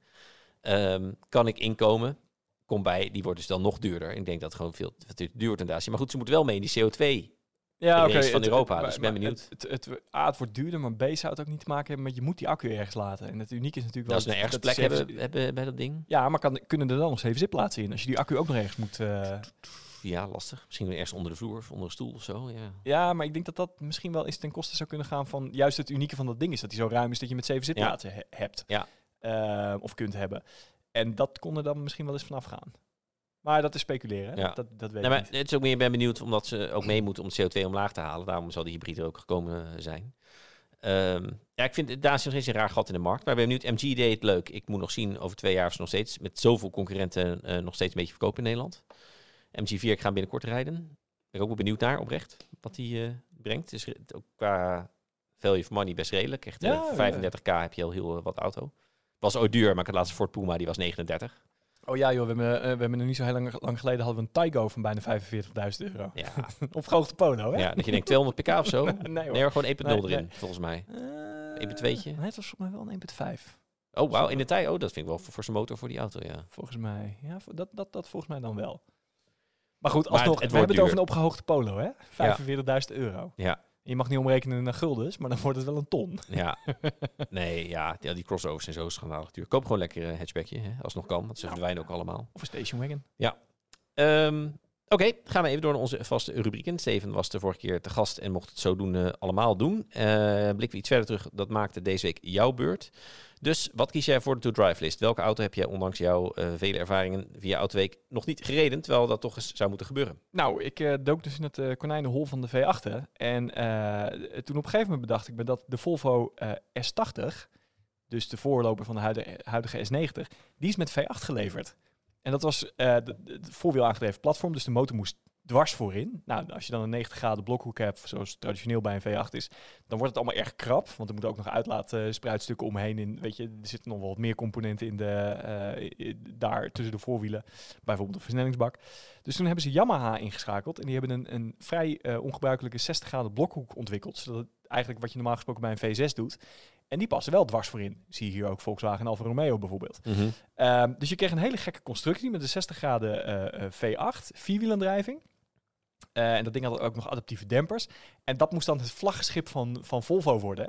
Kan ik inkomen? Kom bij, die wordt dus dan nog duurder. Ik denk dat het gewoon veel te duur wordt in Dacia. Maar goed, ze moeten wel mee in die CO2 van Europa. Dus ik ben benieuwd. Het wordt duurder, maar B zou het ook niet te maken hebben met je moet die accu ergens laten. En het uniek is natuurlijk wel... Dat is een ergens plek hebben bij dat ding. Ja, maar kunnen er dan nog 7 zitplaatsen in? Als je die accu ook nog ergens moet... Ja, lastig. Misschien weer ergens onder de vloer of onder een stoel of zo. Ja, maar ik denk dat dat misschien wel eens ten koste zou kunnen gaan van... Juist het unieke van dat ding is dat hij zo ruim is dat je met 7 zitplaatsen hebt. Ja. Of kunt hebben. En dat kon er dan misschien wel eens vanaf gaan. Maar dat is speculeren. Ja. Dat weet maar ik niet. Het is ook meer, ben benieuwd omdat ze ook mee moeten om het CO2 omlaag te halen. Daarom zal die hybride er ook gekomen zijn. Ik vind Dacia nog steeds een raar gat in de markt. Maar ik ben benieuwd. MG deed het leuk. Ik moet nog zien over 2 jaar of ze nog steeds met zoveel concurrenten nog steeds een beetje verkopen in Nederland. MG4 gaan binnenkort rijden. Ben ik ook wel benieuwd naar, oprecht. Wat die brengt. Dus ook qua value for money best redelijk. Echt 35k heb je al heel wat auto. Was ooit duur, maar ik had laatst Ford Puma, die was 39. Oh ja joh, we hebben er niet zo heel lang geleden hadden we een Taygo van bijna €45.000. Ja. Op grote polo, hè? Ja, dat je denkt 200 pk of zo. Nee, hoor. Nee, gewoon 1.0 Nee, erin, nee. volgens mij. 1.2'tje. Nee, het was volgens mij wel een 1.5. Oh, wauw, in de Thai. Oh, dat vind ik wel voor zijn motor voor die auto, ja. Volgens mij. Ja, dat volgens mij dan wel. Maar goed, Maar alsnog, het we hebben wordt het over een opgehoogde polo, hè? €45.000. Ja, Je mag niet omrekenen naar guldens, maar dan wordt het wel een ton. ja. Nee, ja, die crossovers zijn zo schandalig duur. Koop gewoon lekker een hatchbackje, hè, als het nog kan, want ze verdwijnen ook allemaal. Of een station wagon. Ja. Oké, gaan we even door naar onze vaste rubrieken. Steven was de vorige keer te gast en mocht het zo doen allemaal doen. Blikken we iets verder terug, dat maakte deze week jouw beurt. Dus wat kies jij voor de to-drive list? Welke auto heb jij ondanks jouw vele ervaringen via Autoweek nog niet gereden, terwijl dat toch eens zou moeten gebeuren? Nou, ik dook dus in het konijnenhol van de V8'en. En toen op een gegeven moment bedacht ik me dat de Volvo S80, dus de voorloper van de huidige S90, die is met V8 geleverd. En dat was de voorwiel aangedreven platform, dus de motor moest dwars voorin. Nou, als je dan een 90 graden blokhoek hebt, zoals traditioneel bij een V8 is, dan wordt het allemaal erg krap. Want er moeten ook nog uitlaatspruitstukken omheen. Weet je, er zitten nog wel wat meer componenten in daar tussen de voorwielen. Bijvoorbeeld een versnellingsbak. Dus toen hebben ze Yamaha ingeschakeld. En die hebben een vrij ongebruikelijke 60 graden blokhoek ontwikkeld. Zodat het eigenlijk wat je normaal gesproken bij een V6 doet. En die passen wel dwars voorin. Zie je hier ook Volkswagen en Alfa Romeo bijvoorbeeld. Mm-hmm. Dus je kreeg een hele gekke constructie met een 60 graden V8, vierwielaandrijving. En dat ding had ook nog adaptieve dempers. En dat moest dan het vlaggenschip van Volvo worden.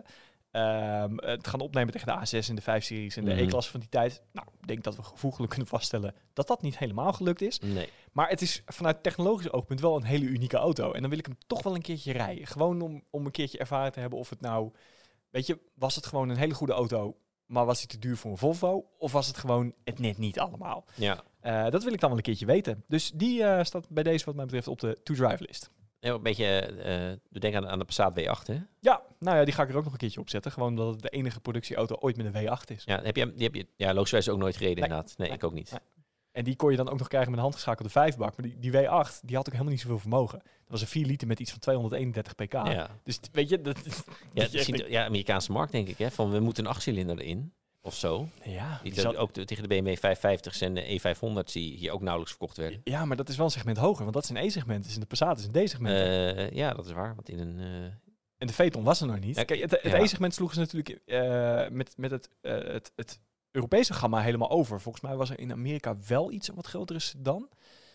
Het gaan opnemen tegen de A6 en de 5-series en de E-klasse van die tijd. Nou, ik denk dat we gevoeglijk kunnen vaststellen dat dat niet helemaal gelukt is. Nee. Maar het is vanuit technologisch oogpunt wel een hele unieke auto. En dan wil ik hem toch wel een keertje rijden. Gewoon om een keertje ervaren te hebben of het nou... Weet je, was het gewoon een hele goede auto, maar was hij te duur voor een Volvo? Of was het gewoon het net niet allemaal? Ja. Dat wil ik dan wel een keertje weten. Dus die staat bij deze wat mij betreft op de to-drive list. Ja, een beetje, denk aan de Passat W8, hè? Ja, nou ja, die ga ik er ook nog een keertje op zetten. Gewoon omdat het de enige productieauto ooit met een W8 is. Ja, die heb je logischerwijs ook nooit gereden inderdaad. Nee, ik ook niet. Nee. En die kon je dan ook nog krijgen met een handgeschakelde 5-bak. Maar die W8, die had ook helemaal niet zoveel vermogen. Dat was een 4 liter met iets van 231 pk. Ja. Dus weet je... Amerikaanse markt denk ik, hè? Van we moeten een 8-cilinder erin. Of zo. Ja, Ook tegen de BMW 550's en de E500 die hier ook nauwelijks verkocht werden. Ja, maar dat is wel een segment hoger. Want dat is een E-segment. Dus in de Passat is een D-segment. Ja, dat is waar. Want in een... En de Phaeton was er nog niet. Ja, kijk, het E-segment sloeg ze natuurlijk met het Europese gamma helemaal over. Volgens mij was er in Amerika wel iets wat grotere sedan.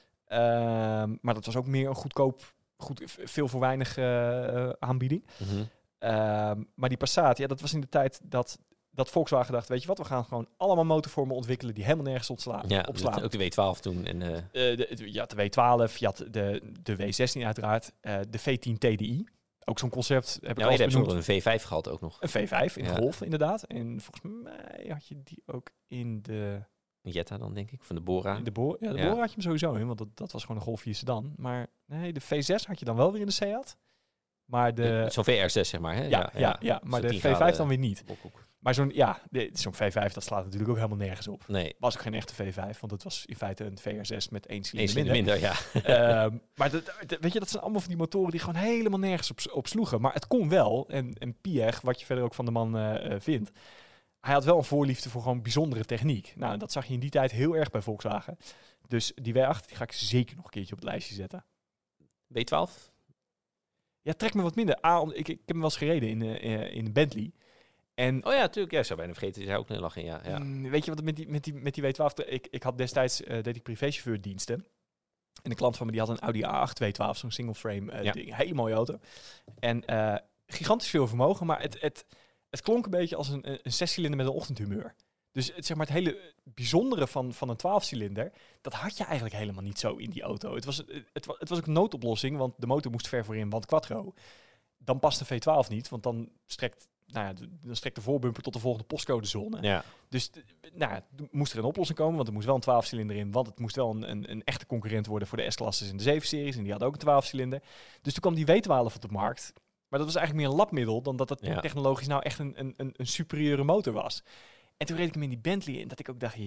Maar dat was ook meer een goedkoop, veel voor weinig aanbieding. Maar die Passat, ja, dat was in de tijd dat Volkswagen dacht, weet je wat, we gaan gewoon allemaal motorvormen ontwikkelen die helemaal nergens opslaan. Ja, ook de W12 toen. En, je had de W12, je had de W16 uiteraard, de V10 TDI. Ook zo'n concept heb ik al eens benoemd. Een V5 gehad ook nog. Een V5 in de Golf, inderdaad. En volgens mij had je die ook in de... Jetta dan, denk ik, van de Bora. In de Bora had je hem sowieso in, want dat was gewoon een Golf 4 sedan. Maar nee, de V6 had je dan wel weer in de Seat. Maar zo'n VR6, zeg maar, hè? Ja, maar de V5 dan weer niet. Blokhoek. Maar zo'n V5, dat slaat natuurlijk ook helemaal nergens op. Nee. Was ook geen echte V5, want het was in feite een VR6 met 1 cilinder minder. minder. Ja. Maar weet je, dat zijn allemaal van die motoren die gewoon helemaal nergens op sloegen. Maar het kon wel. En Piech, wat je verder ook van de man vindt, hij had wel een voorliefde voor gewoon bijzondere techniek. Nou, dat zag je in die tijd heel erg bij Volkswagen. Dus die W8, die ga ik zeker nog een keertje op het lijstje zetten. W12? Ja, trek me wat minder. Ik heb hem wel eens gereden in een Bentley. En, oh ja, natuurlijk. Ja, zou bijna vergeten. Die zou ook een lachen. Ja. Weet je wat met die W12? Ik had destijds deed ik privéchauffeurdiensten. En een klant van me die had een Audi A8 W12, zo'n single frame ding. Hele mooie auto. En gigantisch veel vermogen, maar het klonk een beetje als een 6-cilinder met een ochtendhumeur. Dus zeg maar het hele bijzondere van een 12-cilinder, dat had je eigenlijk helemaal niet zo in die auto. Het was ook een noodoplossing, want de motor moest ver voorin, want quattro. Dan past de V12 niet, want dan strekt de voorbumper tot de volgende postcodezone. Ja. Dus moest er een oplossing komen, want er moest wel een 12-cilinder in, want het moest wel een echte concurrent worden voor de S-klasses en de 7-series, en die hadden ook een 12-cilinder. Dus toen kwam die W12 op de markt, maar dat was eigenlijk meer een labmiddel dan dat het technologisch nou echt een superieure motor was. En toen reed ik hem in die Bentley en dat ik ook dacht,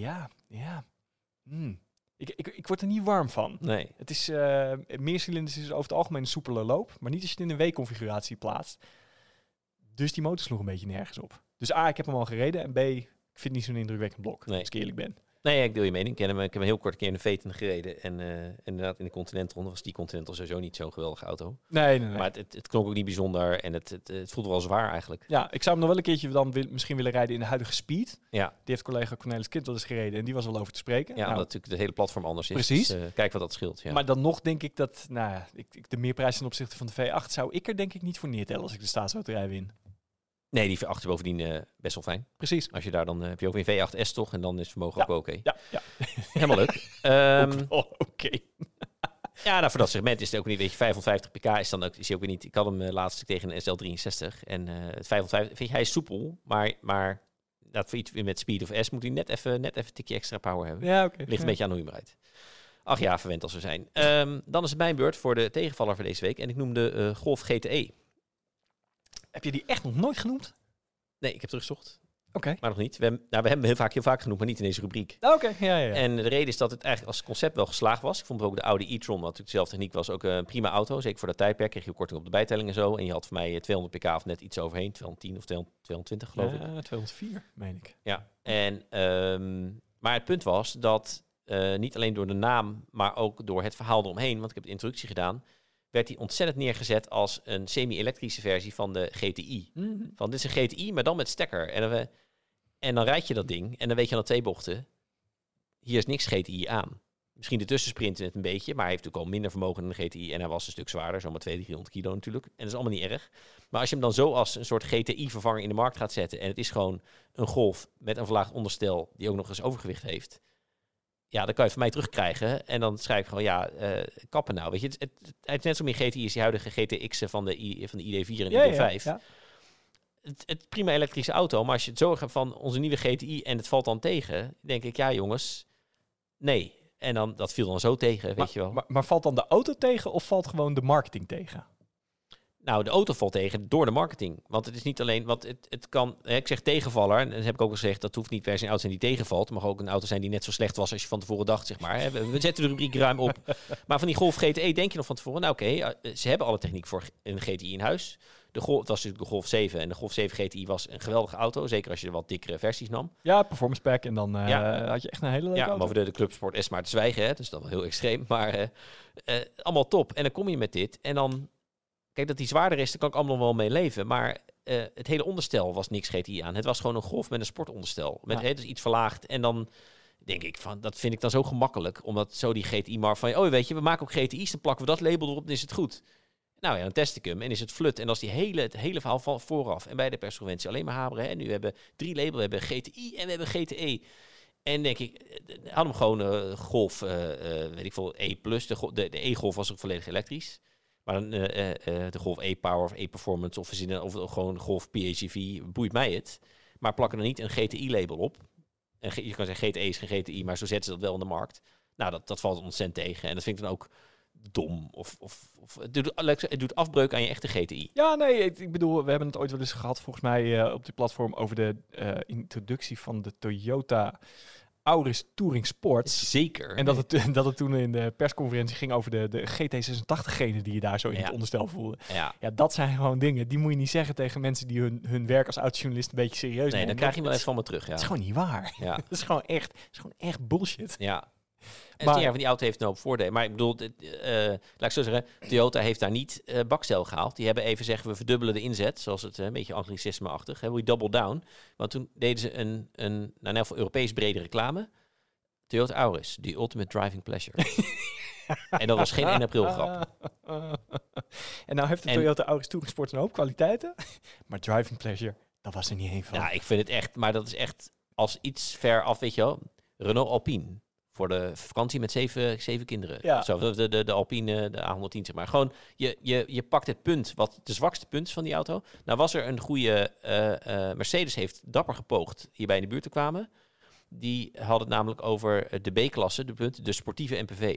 ik word er niet warm van. Nee. Het is, meercilinders is over het algemeen een soepeler loop, maar niet als je het in een W-configuratie plaatst. Dus die motor sloeg een beetje nergens op. Dus A, ik heb hem al gereden en B, ik vind het niet zo'n indrukwekkend blok, als ik eerlijk ben. Nee, ik deel je mening. Ik heb hem heel kort een keer in de Phaeton gereden. En inderdaad in de Continental was die Continental sowieso niet zo'n geweldige auto. Nee. Maar het klonk ook niet bijzonder en het voelde wel zwaar eigenlijk. Ja, ik zou hem nog wel een keertje dan misschien willen rijden in de huidige Speed. Ja. Die heeft collega Cornelis Kind wel eens gereden en die was wel over te spreken. Ja, omdat natuurlijk de hele platform anders is. Precies. Dus, kijk wat dat scheelt. Ja. Maar dan nog denk ik dat, de meerprijs ten opzichte van de V8 zou ik er denk ik niet voor neertellen als ik de staatsloterij win. Nee, die V8 is bovendien best wel fijn. Precies. Als je daar dan heb je ook weer V8S toch en dan is het vermogen ook wel oké. Ja. Helemaal leuk. Oké. Ja, nou, voor dat segment is het ook niet, weet je, 550 pk is dan ook, is hij ook weer niet. Ik had hem laatst tegen een SL63 en het 550, vind je, hij is soepel, maar dat voor iets met Speed of S moet hij net even een tikje extra power hebben. Ja, oké. Ligt een beetje aan hoe je hem rijdt. Ach ja, verwend als we zijn. Dan is het mijn beurt voor de tegenvaller voor deze week en ik noem de Golf GTE. Heb je die echt nog nooit genoemd? Nee, ik heb teruggezocht. Oké. Maar nog niet. We hebben hem heel vaak genoemd, maar niet in deze rubriek. Oké, ja. En de reden is dat het eigenlijk als concept wel geslaagd was. Ik vond ook de Audi e-tron, wat natuurlijk dezelfde techniek was, ook een prima auto. Zeker voor dat tijdperk kreeg je korting op de bijtelling en zo. En je had voor mij 200 pk of net iets overheen. 210 of 220 geloof ik. 204, meen ik. Ja, en, maar het punt was dat niet alleen door de naam, maar ook door het verhaal eromheen, want ik heb de introductie gedaan, werd hij ontzettend neergezet als een semi-elektrische versie van de GTI. Van dit is een GTI, maar dan met stekker. En dan rijd je dat ding en dan weet je aan de 2 bochten, hier is niks GTI aan. Misschien de tussensprinten net een beetje, maar hij heeft natuurlijk al minder vermogen dan de GTI en hij was een stuk zwaarder, zomaar 200-300 kilo natuurlijk. En dat is allemaal niet erg. Maar als je hem dan zo als een soort GTI-vervanger in de markt gaat zetten en het is gewoon een Golf met een verlaagd onderstel die ook nog eens overgewicht heeft, ja, dan kan je van mij terugkrijgen. En dan schrijf ik gewoon, kappen nou. Weet je, het is net zo meer GTI als die huidige GTX'en van de ID4 en ID5. Ja. Het prima elektrische auto, maar als je het zo hebt van onze nieuwe GTI en het valt dan tegen, denk ik, ja jongens, nee. En dan, dat viel dan zo tegen, weet je wel. Maar valt dan de auto tegen of valt gewoon de marketing tegen? Nou, de auto valt tegen door de marketing. Want het is niet alleen, want het kan, ik zeg tegenvaller, en dat heb ik ook al gezegd, dat hoeft niet per se een auto zijn die tegenvalt. Het mag ook een auto zijn die net zo slecht was als je van tevoren dacht, zeg maar. We zetten de rubriek ruim op. Maar van die Golf GTE denk je nog van tevoren, nou oké, ze hebben alle techniek voor een GTI in huis. Het was natuurlijk de Golf 7 en de Golf 7 GTI was een geweldige auto. Zeker als je de wat dikkere versies nam. Ja, performance pack en dan had je echt een hele leuke auto. Maar over de Clubsport S maar te zwijgen, hè, dus dat is wel heel extreem. Maar allemaal top. En dan kom je met dit en dan, kijk, dat die zwaarder is, daar kan ik allemaal wel mee leven. Maar het hele onderstel was niks GTI aan. Het was gewoon een Golf met een sportonderstel. Met dus iets verlaagd. En dan denk ik van, dat vind ik dan zo gemakkelijk. Omdat zo die GTI-markt van, oh weet je, we maken ook GTI's, dan plakken we dat label erop, dan is het goed. Nou ja, dan test ik hem en is het flut. En dat is het hele verhaal van vooraf. En bij de persconferentie alleen maar haberen. En nu hebben we 3 labels. We hebben GTI en we hebben GTE. En denk ik, had hem gewoon Golf, weet ik veel, E+. De E-Golf was ook volledig elektrisch. Maar dan de Golf E-Power of E-Performance of gewoon Golf PHEV, boeit mij het. Maar plakken er niet een GTI-label op. En je kan zeggen, GTE is geen GTI, maar zo zetten ze dat wel in de markt. Nou, dat valt ontzettend tegen. En dat vind ik dan ook dom. Of het doet afbreuk aan je echte GTI. Ja, nee, ik bedoel, we hebben het ooit wel eens gehad, volgens mij, op die platform over de introductie van de Toyota Auris Touring Sport. Zeker. En dat het toen in de persconferentie ging over de GT86-genen die je daar zo in het onderstel voelde. Ja, dat zijn gewoon dingen, die moet je niet zeggen tegen mensen die hun werk als autojournalist een beetje serieus nemen. Nee, dan krijg je wel even van me terug. Ja. Dat is gewoon niet waar. Ja. Dat is gewoon echt bullshit. Ja. En van die auto heeft een hoop voordelen. Maar ik bedoel, laat ik zo zeggen, Toyota heeft daar niet bakstel gehaald. Die hebben even zeggen, we verdubbelen de inzet, zoals het een beetje anglicisme-achtig. We double down. Want toen deden ze een in ieder geval Europees brede reclame. Toyota Auris, the ultimate driving pleasure. En dat was geen 1 april grap. En nou heeft de Toyota Auris Touring Sport een hoop kwaliteiten. Maar driving pleasure, dat was er niet één van. Ja, ik vind het echt, maar dat is echt als iets ver af, weet je wel. Renault Alpine. Voor de vakantie met 7 kinderen. Ja. Zo, de Alpine, de A110, zeg maar. Gewoon, je pakt het punt, wat de zwakste punt is van die auto. Nou was er een goede, Mercedes heeft dapper gepoogd hierbij in de buurt te kwamen. Die had het namelijk over de B-klasse, de sportieve MPV.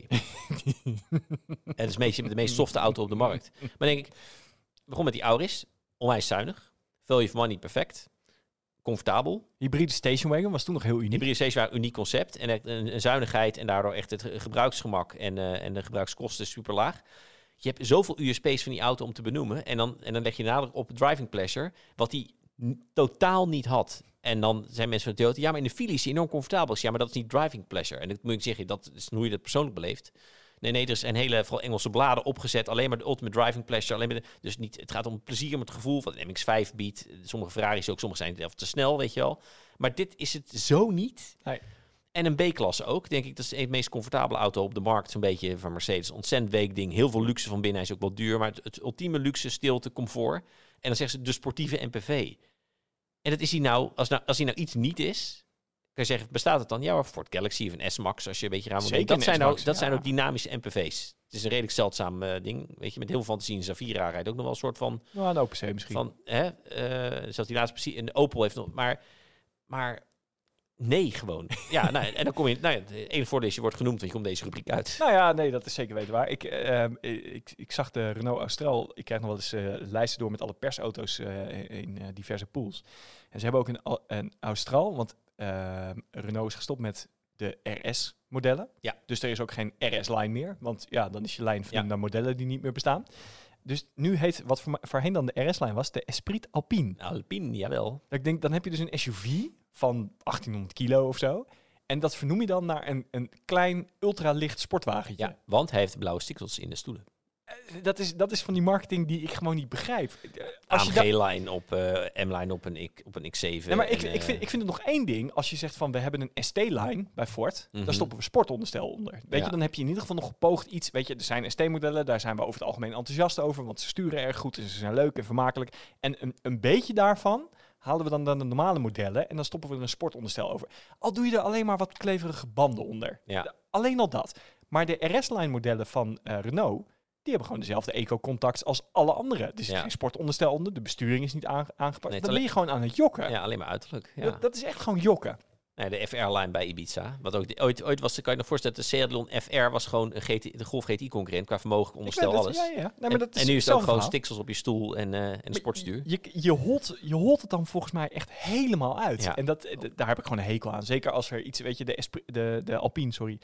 En dat is de meest softe auto op de markt. Maar denk ik, begon met die Auris, onwijs zuinig. Value for money, perfect. Comfortabel. Hybride station wagon was toen nog heel uniek. Hybride station wagon, uniek concept. En een zuinigheid en daardoor echt het gebruiksgemak en de gebruikskosten super laag. Je hebt zoveel USP's van die auto om te benoemen. En dan leg je nadruk op driving pleasure, wat die totaal niet had. En dan zijn mensen van Toyota, ja, maar in de file is hij enorm comfortabel. Ja, maar dat is niet driving pleasure. En dat moet ik zeggen, dat is hoe je dat persoonlijk beleeft. Nee, er is een hele, vooral Engelse bladen opgezet. Alleen maar de ultimate driving pleasure. Dus niet, het gaat om plezier, met het gevoel wat de MX-5 biedt. Sommige Ferraris ook, sommige zijn te snel, weet je wel. Maar dit is het zo niet. Nee. En een B-klasse ook, denk ik. Dat is de meest comfortabele auto op de markt. Zo'n beetje van Mercedes. Ontzettend week ding. Heel veel luxe van binnen. Hij is ook wel duur. Maar het ultieme luxe, stilte, comfort. En dan zeggen ze de sportieve MPV. En dat is hij nou, als hij nou iets niet is, je zeggen, bestaat het dan? Ja, maar Ford Galaxy of een S-Max, als je een beetje raar moet Zeker denken. Dat een zijn S-Max, ook dynamische MPV's. Het is een redelijk zeldzaam ding. Weet je, met heel veel fantasie. Een Zafira rijdt ook nog wel een soort van... Nou, een OPC misschien. Zelfs die laatste precies... En de Opel heeft nog... Maar nee, gewoon. Ja, nou, en dan kom je... Nou ja, het enige voordeel is, je wordt genoemd, want je komt deze rubriek uit. Nou ja, nee, dat is zeker weten waar. Ik zag de Renault Austral. Ik krijg nog wel eens lijsten door met alle persauto's in diverse pools. En ze hebben ook een Austral, want Renault is gestopt met de RS-modellen. Ja. Dus er is ook geen RS-lijn meer, want ja, dan is je lijn vernoemd naar modellen die niet meer bestaan. Dus nu heet, wat voorheen dan de RS-lijn was, de Esprit Alpine. Alpine, jawel. Ik denk, dan heb je dus een SUV van 1800 kilo of zo. En dat vernoem je dan naar een klein ultralicht sportwagentje. Ja, want hij heeft blauwe stiksels in de stoelen. Dat is van die marketing die ik gewoon niet begrijp. AMG-lijn op M-lijn op een X7. Nee, maar ik vind het nog één ding. Als je zegt van we hebben een ST-lijn bij Ford, dan stoppen we sportonderstel onder. Weet je, dan heb je in ieder geval nog gepoogd iets. Weet je, er zijn ST-modellen, daar zijn we over het algemeen enthousiast over, want ze sturen erg goed en ze zijn leuk en vermakelijk. En een beetje daarvan halen we dan de normale modellen en dan stoppen we er een sportonderstel over. Al doe je er alleen maar wat kleverige banden onder. Ja. Alleen al dat. Maar de RS-lijn modellen van Renault, die hebben gewoon dezelfde eco-contacts als alle andere. Er zit geen sportonderstel onder, de besturing is niet aangepast. Nee, dan ben je gewoon aan het jokken. Ja, alleen maar uiterlijk. Ja. Dat is echt gewoon jokken. Nee, de FR-lijn bij Ibiza. Wat ook ooit was, kan je nog voorstellen, de Ceathlon FR was gewoon de Golf GTI-concurrent qua vermogen, onderstel, alles. Ja. Nee, maar dat is en nu is het ook gewoon verhaal. Stiksels op je stoel en een sportstuur. Je holt het dan volgens mij echt helemaal uit. Ja. En daar heb ik gewoon een hekel aan. Zeker als er iets, weet je, de Alpine, sorry.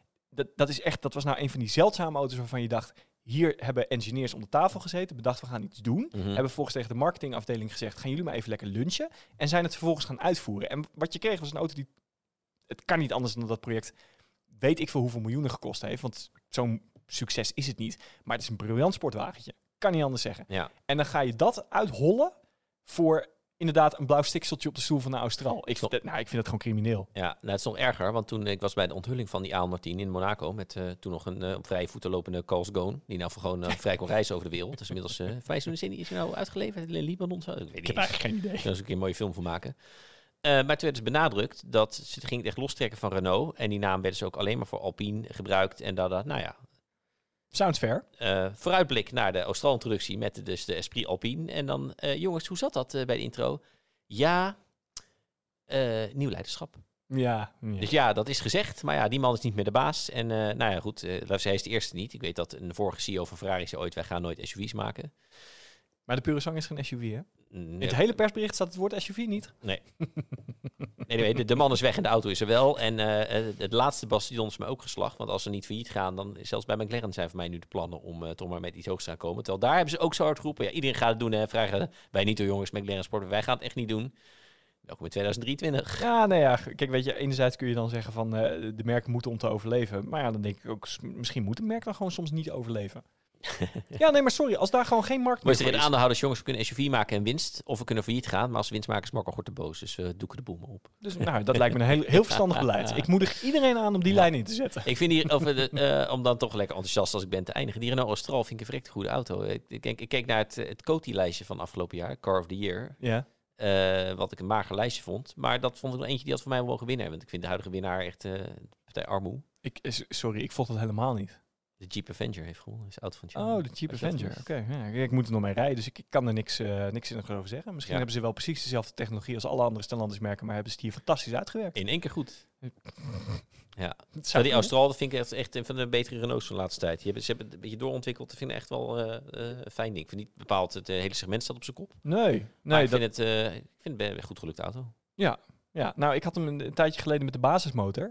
Dat was nou een van die zeldzame auto's waarvan je dacht, hier hebben engineers om de tafel gezeten, bedacht we gaan iets doen. Hebben vervolgens tegen de marketingafdeling gezegd, gaan jullie maar even lekker lunchen. En zijn het vervolgens gaan uitvoeren. En wat je kreeg was een auto die, het kan niet anders dan dat project, weet ik veel hoeveel miljoenen gekost heeft. Want zo'n succes is het niet. Maar het is een briljant sportwagentje. Kan niet anders zeggen. Ja. En dan ga je dat uithollen voor inderdaad een blauw stikseltje op de stoel van de Austral. Ik vind dat gewoon crimineel. Ja, nou, het is nog erger, want toen ik was bij de onthulling van die A110 in Monaco, met toen nog een op vrije voeten lopende Carls Ghosn, die nou gewoon vrij kon reizen over de wereld. Dus inmiddels, is hij nou uitgeleverd in Libanon? Zo? Ik heb eigenlijk geen idee. Daar is een keer een mooie film van maken. Maar toen werd dus benadrukt dat ze ging het echt lostrekken van Renault. En die naam werd dus ook alleen maar voor Alpine gebruikt. En nou ja. Sounds fair. Vooruitblik naar de Austral-introductie met dus de Esprit Alpine. En dan, jongens, hoe zat dat bij de intro? Ja, nieuw leiderschap. Ja. Dus ja, dat is gezegd. Maar ja, die man is niet meer de baas. En nou ja, goed, hij is de eerste niet. Ik weet dat een vorige CEO van Ferrari zei ooit, wij gaan nooit SUV's maken. Maar de Pure Sang is geen SUV, hè? Nee. In het hele persbericht staat het woord SUV niet. Nee. Anyway, de man is weg en de auto is er wel. En het laatste bastion is mij ook geslacht. Want als ze niet failliet gaan, dan zelfs bij McLaren zijn voor mij nu de plannen om toch maar met iets hoogs te gaan komen. Terwijl daar hebben ze ook zo hard geroepen. Ja, iedereen gaat het doen. Hè. Vragen wij niet door jongens, McLaren Sport. Wij gaan het echt niet doen. Welkom in 2023. Ja, nou ja, kijk, weet je, enerzijds kun je dan zeggen van de merken moeten om te overleven. Maar ja, dan denk ik ook, misschien moet een merk dan gewoon soms niet overleven. Ja, nee, maar sorry, als daar gewoon geen markt meer is. Er aandeelhouders, jongens, we kunnen SUV maken en winst. Of we kunnen failliet gaan. Maar als we winst maken is Marco Gorter boos. Dus doeken de boel maar op. Dus nou, dat lijkt me een heel verstandig beleid. Ik moedig iedereen aan om die lijn in te zetten. Ik vind hier, om dan toch lekker enthousiast als ik ben te eindigen. Die Renault Austral vind ik een verrekte goede auto. Ik keek naar het COTI-lijstje van afgelopen jaar. Car of the Year. Ja. Wat ik een mager lijstje vond. Maar dat vond ik wel eentje die had voor mij wel mogen winnen. Want ik vind de huidige winnaar echt partij armoe. Ik volg dat helemaal niet. De Jeep Avenger heeft gewonnen. Is auto van het jaar. Oh, de Jeep Avenger. Oké. Ja, ik moet er nog mee rijden, dus ik kan er niks zinnigs over zeggen. Misschien hebben ze wel precies dezelfde technologie als alle andere Stellantis merken, maar hebben ze het hier fantastisch uitgewerkt. In één keer goed. Ja. Die Austral, dat vind ik echt een van de betere Renaults van de laatste tijd. Ze hebben het een beetje doorontwikkeld. Dat vind ik echt wel fijn ding. Ik vind niet bepaald het hele segment staat op zijn kop. Nee. Ik vind het een goed gelukte auto. Ja, nou, ik had hem een tijdje geleden met de basismotor.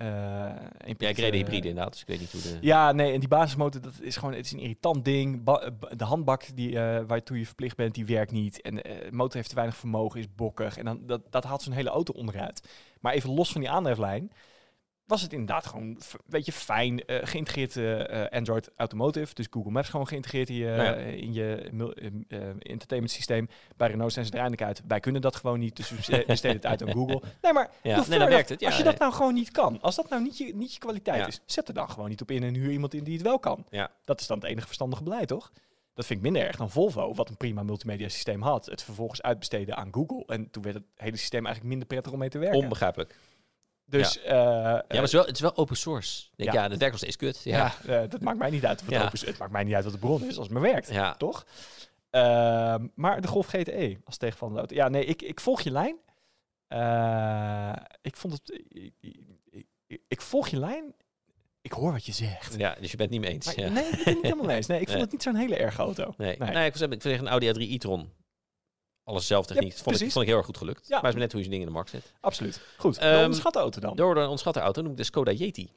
Ik reed de hybride inderdaad, dus ik weet niet hoe de... Ja, nee, en die basismotor, dat is gewoon, het is een irritant ding. De handbak waartoe je verplicht bent, die werkt niet. En de motor heeft te weinig vermogen, is bokkig. En dan, dat haalt zo'n hele auto onderuit. Maar even los van die aandrijflijn, was het inderdaad gewoon een beetje fijn geïntegreerd Android Automotive. Dus Google Maps gewoon geïntegreerd in je entertainment systeem. Bij Renault zijn ze er eindelijk uit. Wij kunnen dat gewoon niet, dus we besteden het uit aan Google. Nee, maar dan werkt het. Ja, als je dat nou gewoon niet kan, als dat nou niet je kwaliteit is, zet er dan gewoon niet op in en huur iemand in die het wel kan. Ja. Dat is dan het enige verstandige beleid, toch? Dat vind ik minder erg dan Volvo, wat een prima multimedia systeem had. Het vervolgens uitbesteden aan Google. En toen werd het hele systeem eigenlijk minder prettig om mee te werken. Onbegrijpelijk. Dus, maar het is wel open source. Denk, dat werkt nog steeds kut. Ja. Dat maakt mij niet uit of het open is. Het maakt mij niet uit wat de bron is, als het maar werkt. Ja. Toch? Maar de Golf GTE als tegenvaller auto. Ja, nee, ik volg je lijn. Ik volg je lijn. Ik hoor wat je zegt. Ja, dus je bent het niet mee eens. Maar, nee, ik ben het niet helemaal mee eens. Nee, ik vond het niet zo'n hele erge auto. Nee. Ik vind een Audi A3 e-tron. Alles zelf techniek. Ja, vond ik heel erg goed gelukt. Ja. Maar het is net hoe je dingen in de markt zet. Absoluut. Goed, de onderschatte auto dan. Door de onderschatte auto noem ik de Skoda Yeti.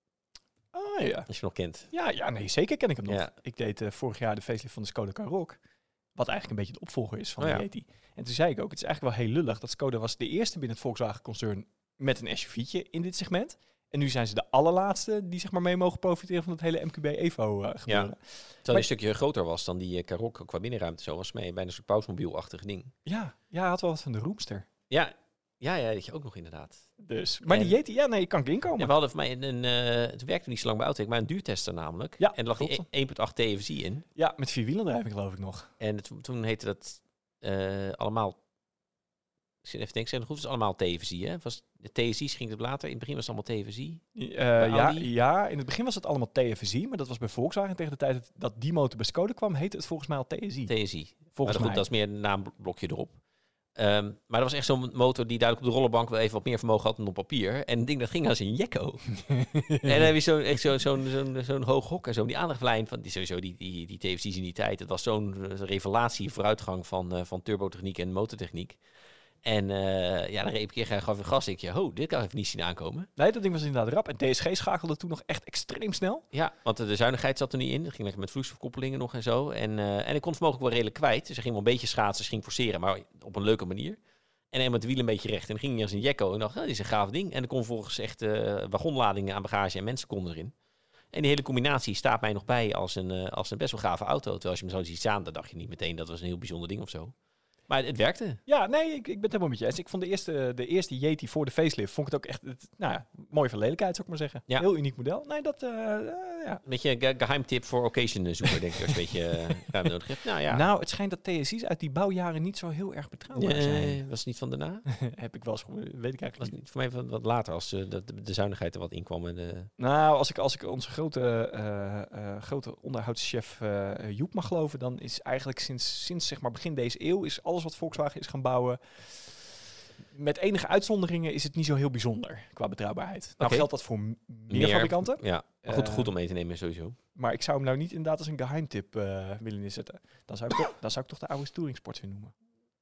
Oh ja. Als je nog kent. Ja, nee, zeker ken ik hem nog. Ja. Ik deed vorig jaar de facelift van de Skoda Karoq. Wat eigenlijk een beetje de opvolger is van de ja. Yeti. En toen zei ik ook, het is eigenlijk wel heel lullig dat Skoda was de eerste binnen het Volkswagen-concern met een SUV'tje in dit segment. En nu zijn ze de allerlaatste die zeg maar mee mogen profiteren van het hele MQB Evo gebeuren. Terwijl hij een stukje groter was dan die Karoq qua binnenruimte. Zo was mee bijna een soort pausmobiel-achtig ding. Ja, hij had wel wat van de Roomster. Ja, dat je ook nog inderdaad. Dus, maar die Yeti, ik kan ik inkomen. Ja, we hadden voor mij het werkte niet zo lang bij Autoweek, maar een duurtester namelijk. Ja, en er lag die 1.8 TFSI in. Ja, met 4-wielendrijving geloof ik nog. En toen heette dat allemaal... Ik zit even te denken, zijn het goed? Het is allemaal TFSI, hè? De TSI's ging het later. In het begin was het allemaal TFSI. Ja, in het begin was het allemaal TFSI, maar dat was bij Volkswagen. Tegen de tijd dat die motor bij Skoda kwam, heette het volgens mij al TSI. TSI. Volgens mij. Dat is meer een naamblokje erop. Maar dat was echt zo'n motor die duidelijk op de rollenbank wel even wat meer vermogen had dan op papier. En het ding dat ging als een jekko. En dan heb je zo'n hoog hok en zo. Die aandachtlijn van die TFC's in die tijd. Het was zo'n revelatie, vooruitgang van turbotechniek en motortechniek. En dan reed ik een keer gaf een gas. Ik dit kan ik even niet zien aankomen. Nee, dat ding was inderdaad rap. En DSG schakelde toen nog echt extreem snel. Ja, want de zuinigheid zat er niet in. Het ging lekker met vloeistofkoppelingen nog en zo. En ik kon het mogelijk wel redelijk kwijt. Dus hij ging wel een beetje schaatsen, ging forceren, maar op een leuke manier. En dan met de wielen een beetje recht. En dan ging hij als een jekko. En dacht, dit is een gaaf ding. En er kon volgens echt wagonladingen aan bagage en mensen konden erin. En die hele combinatie staat mij nog bij als een best wel gave auto. Terwijl als je hem zo ziet staan, dan dacht je niet meteen dat was een heel bijzonder ding of zo. Maar het werkte. Ja, nee, ik ben het helemaal met je eens. Ik vond de eerste Yeti voor de facelift, vond ik het ook echt, mooi van lelijkheid, zou ik maar zeggen. Ja. Heel uniek model. Nee, dat, Een beetje een geheimtip voor occasion zoeker, denk ik, als je een beetje ruimte nodig hebt. Nou, het schijnt dat TSI's uit die bouwjaren niet zo heel erg betrouwbaar zijn. Was het niet van daarna? Heb ik wel eens weet ik eigenlijk was niet. Niet voor mij wat later, als de zuinigheid er wat in kwam. Nou, als ik onze grote onderhoudschef Joep mag geloven, dan is eigenlijk sinds zeg maar begin deze eeuw is alles wat Volkswagen is gaan bouwen, met enige uitzonderingen is het niet zo heel bijzonder qua betrouwbaarheid. Nou geldt dat voor meer fabrikanten. Ja, goed om mee te nemen sowieso. Maar ik zou hem nou niet inderdaad als een geheimtip willen inzetten. Dan zou ik toch de oude Touringsport weer noemen.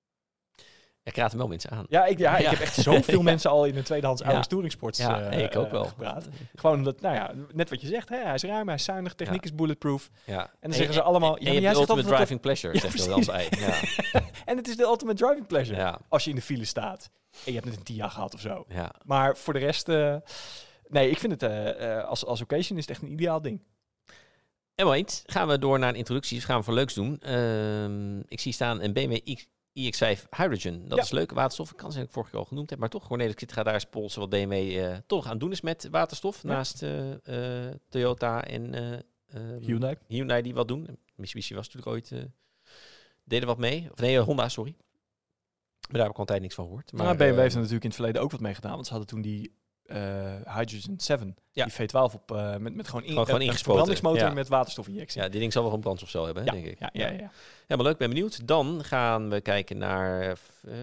Ik raad hem wel mensen aan. Ja, ik heb echt zoveel mensen al in een tweedehands oude Touringsports ik ook wel gepraat. Gewoon omdat, net wat je zegt, hij is ruim, hij is zuinig, techniek is bulletproof. Ja. En dan zeggen ze allemaal... En je hebt de ultimate driving pleasure, zegt hij dan bij. Ja. En het is de ultimate driving pleasure. Ja. Als je in de file staat en je hebt net een TIA gehad of zo. Ja. Maar voor de rest... nee, ik vind het als occasion is het echt een ideaal ding. En eens, gaan we door naar een introductie. Dus gaan we voor leuks doen. Ik zie staan een BMW iX5 Hydrogen. Dat is leuk. Waterstof. Ik kan ze vorige keer al genoemd hebben. Maar toch, Cornelis, ik ga daar eens polsen wat BMW toch aan het doen is met waterstof. Ja. Naast Toyota en Hyundai die wat doen. Mitsubishi was natuurlijk ooit... deden wat mee. Of nee, Honda, sorry. Maar daar heb ik al tijd niks van gehoord. Maar BMW heeft er natuurlijk in het verleden ook wat mee gedaan. Want ze hadden toen die Hydrogen 7, die V12 op met gewoon ingespoten verbrandingsmotor met waterstofinjectie. Ja, die ding zal wel een brandstofcel hebben, ja, denk ik. Ja. Helemaal leuk, ben benieuwd. Dan gaan we kijken naar...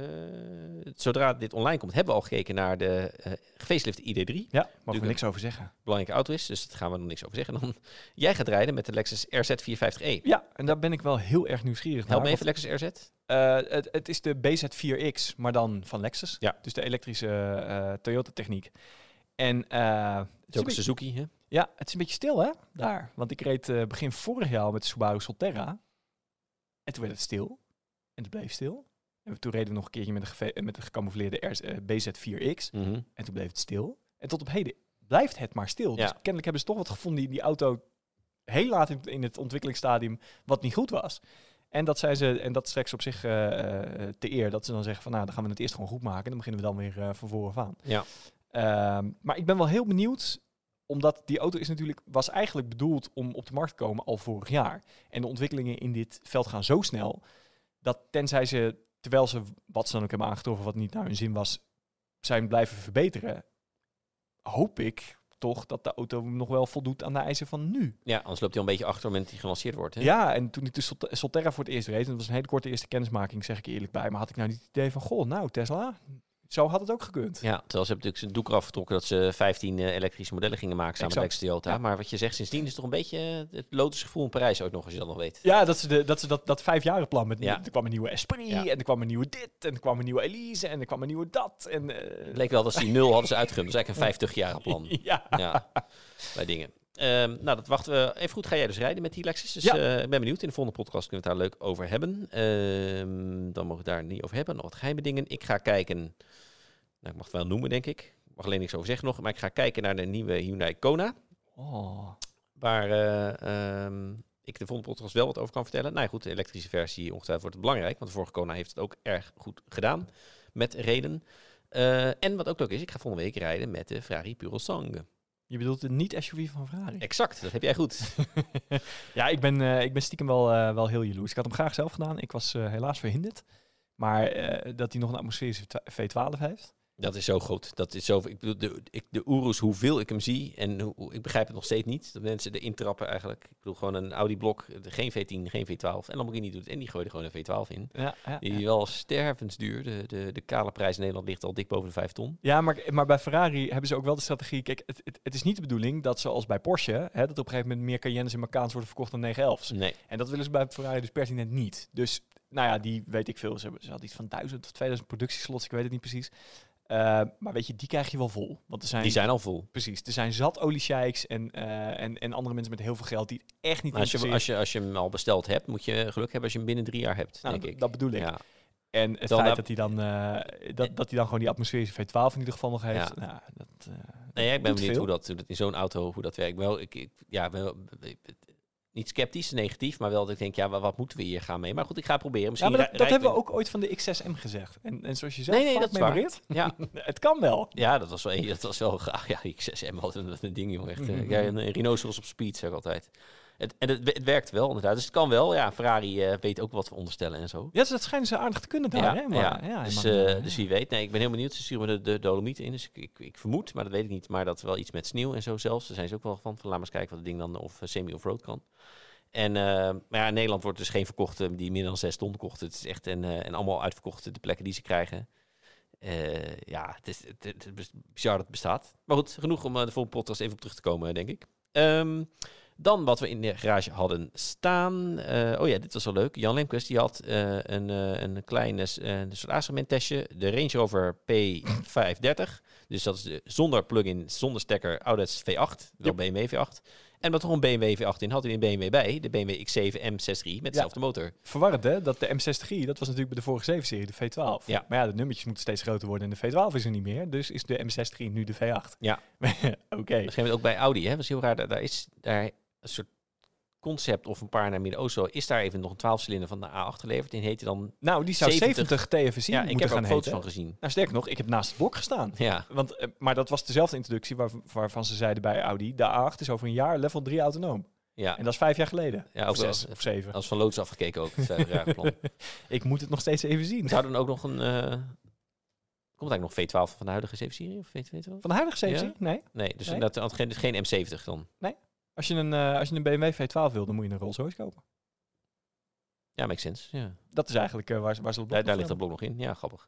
zodra dit online komt, hebben we al gekeken naar de gefacelift ID3. Ja, mogen we niks over zeggen. Belangrijke auto is, dus daar gaan we nog niks over zeggen. Dan, jij gaat rijden met de Lexus RZ450e. Ja, en daar ben ik wel heel erg nieuwsgierig naar. Help me even Lexus RZ. Het is de BZ4X, maar dan van Lexus. Ja. Dus de elektrische Toyota-techniek. En het is ook een Suzuki, hè? Ja, het is een beetje stil, hè? Daar. Want ik reed begin vorig jaar met de Subaru Solterra. En toen werd het stil. En het bleef stil. En toen reden we nog een keertje met de gecamoufleerde BZ4X. Mm-hmm. En toen bleef het stil. En tot op heden blijft het maar stil. Dus kennelijk hebben ze toch wat gevonden in die auto heel laat in het ontwikkelingsstadium wat niet goed was. En dat zijn ze, en dat strekt ze op zich te eer, dat ze dan zeggen van dan gaan we het eerst gewoon goed maken. En dan beginnen we dan weer van vooraf aan. Ja. Maar ik ben wel heel benieuwd, omdat die auto was eigenlijk bedoeld om op de markt te komen al vorig jaar. En de ontwikkelingen in dit veld gaan zo snel, dat tenzij ze, terwijl ze, wat ze dan ook hebben aangetroffen, wat niet naar hun zin was, zijn blijven verbeteren, hoop ik toch dat de auto nog wel voldoet aan de eisen van nu. Ja, anders loopt hij al een beetje achter op het moment dat hij gelanceerd wordt. Hè? Ja, en toen ik de Solterra voor het eerst reed, en dat was een hele korte eerste kennismaking, zeg ik eerlijk bij, maar had ik nou niet het idee van, goh, nou Tesla, zo had het ook gekund. Ja, terwijl ze hebben natuurlijk zijn doek eraf getrokken dat ze 15 elektrische modellen gingen maken samen met Toyota. Ja. Maar wat je zegt, sindsdien is het toch een beetje het Lotusgevoel in Parijs ook nog, als je dat nog weet. Ja, dat ze dat 5-jarenplan met er kwam een nieuwe Esprit en er kwam een nieuwe dit en er kwam een nieuwe Elise en er kwam een nieuwe dat. En, het leek wel dat ze die 0 hadden ze uitgerund. Dat is eigenlijk een 50-jaren plan. Ja. Bij dingen. Nou, dat wachten we. Even goed, ga jij dus rijden met die Lexus. Dus ik ben benieuwd. In de volgende podcast kunnen we het daar leuk over hebben. Dan mogen we het daar niet over hebben. Nog wat geheime dingen. Ik ga kijken. Nou, ik mag het wel noemen, denk ik. Ik mag alleen niks over zeggen nog. Maar ik ga kijken naar de nieuwe Hyundai Kona. Waar ik de volgende podcast wel wat over kan vertellen. Nou ja, goed, de elektrische versie ongetwijfeld wordt het belangrijk. Want de vorige Kona heeft het ook erg goed gedaan. Met reden. En wat ook leuk is, ik ga volgende week rijden met de Ferrari Purosangue. Je bedoelt de niet-SUV van Ferrari? Exact, dat heb jij goed. Ja, ik ben stiekem wel heel jaloers. Ik had hem graag zelf gedaan. Ik was helaas verhinderd. Maar dat hij nog een atmosferische V12 heeft. Dat is zo groot. Dat is zo. Ik bedoel, de Urus, hoeveel ik hem zie en ik begrijp het nog steeds niet. Dat mensen erin trappen eigenlijk. Ik bedoel, gewoon een Audi-blok, geen V10, geen V12. En Lamborghini doet het en die gooit er gewoon een V12 in. Die wel stervensduur. De kale prijs in Nederland ligt al dik boven de 5 ton. Ja, maar bij Ferrari hebben ze ook wel de strategie. Kijk, het is niet de bedoeling dat zoals bij Porsche, dat op een gegeven moment meer Cayennes en Macaans worden verkocht dan 911's. Nee. En dat willen ze bij Ferrari dus pertinent niet. Dus, nou ja, die weet ik veel. Ze hadden iets van 1000 of 2000 productieslots, ik weet het niet precies. Maar weet je, die krijg je wel vol. Want die zijn al vol. Precies. Er zijn zat oliesheiks en andere mensen met heel veel geld die het echt niet interesseren. Als je hem al besteld hebt, moet je geluk hebben als je hem binnen 3 jaar hebt, denk ik. Dat bedoel ik. Ja. En het feit dat hij dan dat hij dan gewoon die atmosferische V12 in ieder geval nog heeft. Ja. Ik ben benieuwd hoe dat in zo'n auto hoe dat werkt. Niet sceptisch, negatief, maar wel dat ik denk, wat moeten we hier gaan mee? Maar goed, ik ga het proberen. Misschien dat hebben we ook ooit van de X6M gezegd. En zoals je zegt, dat memoreert. Ja, het kan wel. Ja, dat was wel graag. Ja, die X6M had een ding, jongen. Echt, een rhinoceros op speed, zeg ik altijd. Het werkt wel, inderdaad. Dus het kan wel. Ja, Ferrari weet ook wat we onderstellen en zo. Ja, dus dat schijnen ze aardig te kunnen daar. Dus wie weet. Nee, ik ben heel benieuwd. Ze sturen de Dolomieten in. Dus ik vermoed, maar dat weet ik niet. Maar dat wel iets met sneeuw en zo zelfs. Daar zijn ze ook wel van. Laat maar eens kijken wat het ding dan of semi-off-road kan. Maar in Nederland wordt dus geen verkocht die meer dan 6 ton kocht. Het is echt en allemaal uitverkocht de plekken die ze krijgen. Het is bizar dat het bestaat. Maar goed, genoeg om de volgende podcast even op terug te komen, denk ik. Dan wat we in de garage hadden staan. Dit was wel leuk. Jan Lemkes die had een kleine soort A-segment-testje. De Range Rover P530. Dus dat is zonder plug-in, zonder stekker, ouderwets V8. Wel BMW V8. En wat toch een BMW V8 in had, hij een BMW bij. De BMW X7 M63 met dezelfde motor. Verwarrend, hè? Dat de M63, dat was natuurlijk bij de vorige 7-serie, de V12. Ja. Maar ja, de nummertjes moeten steeds groter worden en de V12 is er niet meer. Dus is de M63 nu de V8. Ja. Oké. Dat ook bij Audi, hè? Dat is heel raar. Daar is een soort concept of een paar naar Midden-Oosten. Is daar even nog een 12-cilinder van de A8 geleverd. Die heette dan... Nou, die zou 70 TFSI moeten gaan heten. Ik heb er ook foto's van gezien. Nou, sterker nog, ik heb naast het blok gestaan. Ja. Maar dat was dezelfde introductie waarvan ze zeiden bij Audi. De A8 is over een jaar level 3 autonoom. Ja. En dat is 5 jaar geleden. Ja, of 6 of 7. Dat is van Lotus afgekeken ook. Het 5-jaar-plan. Ik moet het nog steeds even zien. Zou dan ook nog een... Komt eigenlijk nog V12 van de huidige 7-serie? Of V12? Van de huidige 7-serie? Ja? Nee, dus dat is geen M70 dan? Nee. Als je een BMW V12 wil, dan moet je een Rolls Royce kopen. Ja, makes sense. Ja. Dat is eigenlijk waar ze op daar ligt dat blok nog in. Ja, grappig.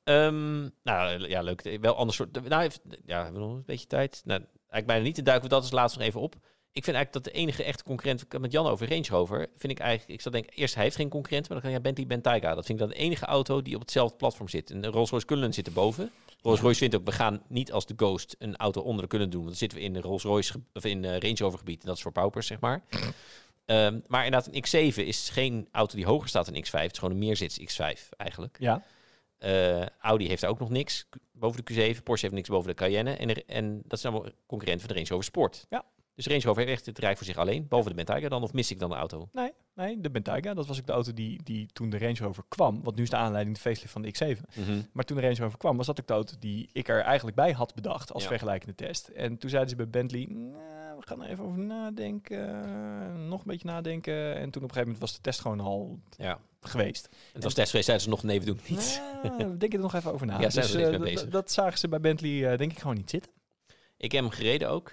Leuk. Wel ander soort... we hebben nog een beetje tijd. Eigenlijk bijna niet te duiken we dat als laatst nog even op. Ik vind eigenlijk dat de enige echte concurrent... Met Jan over Range Rover vind ik eigenlijk... Ik zou denken, eerst hij heeft geen concurrent, maar dan kan Bentley Bentayga. Dat vind ik dan de enige auto die op hetzelfde platform zit. En de Rolls-Royce Cullinan zit erboven. Rolls-Royce vindt ook, we gaan niet als de Ghost een auto onder de Cullinan doen. Want dan zitten we in de Rolls-Royce of in Range Rover gebied. En dat is voor paupers, zeg maar. Maar inderdaad, een X7 is geen auto die hoger staat dan X5. Het is gewoon een meerzits X5 eigenlijk. Ja. Audi heeft daar ook nog niks boven de Q7. Porsche heeft niks boven de Cayenne. En dat zijn allemaal concurrenten van de Range Rover Sport. Ja. Dus Range Rover heeft echt het rijk voor zich alleen. Boven de Bentayga dan, of mis ik dan de auto? Nee, de Bentayga, dat was ook de auto die toen de Range Rover kwam. Want nu is de aanleiding de facelift van de X7. Mm-hmm. Maar toen de Range Rover kwam, was dat ook de auto die ik er eigenlijk bij had bedacht als vergelijkende test. En toen zeiden ze bij Bentley, we gaan er even over nadenken. Nog een beetje nadenken. En toen op een gegeven moment was de test gewoon al geweest. Het was test geweest, zeiden ze nog nee, we doen het niet. We denken er nog even over na. Ja, dus, dat zagen ze bij Bentley denk ik gewoon niet zitten. Ik heb hem gereden ook.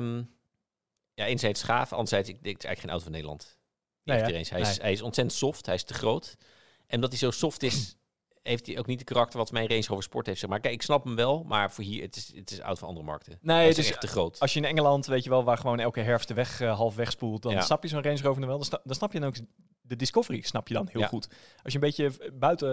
Enerzijds gaaf, anderzijds het is eigenlijk geen auto van Nederland. Hij is ontzettend soft, hij is te groot. En omdat hij zo soft is, heeft hij ook niet de karakter wat mijn Range Rover Sport heeft. Zeg maar. Kijk, ik snap hem wel, maar voor hier, het is auto van andere markten. Nee, hij het is echt te groot. Als je in Engeland, weet je wel, waar gewoon elke herfst de weg half wegspoelt, dan snap je zo'n Range Rover nog wel. Dan snap je dan ook de Discovery, snap je dan heel goed. Als je een beetje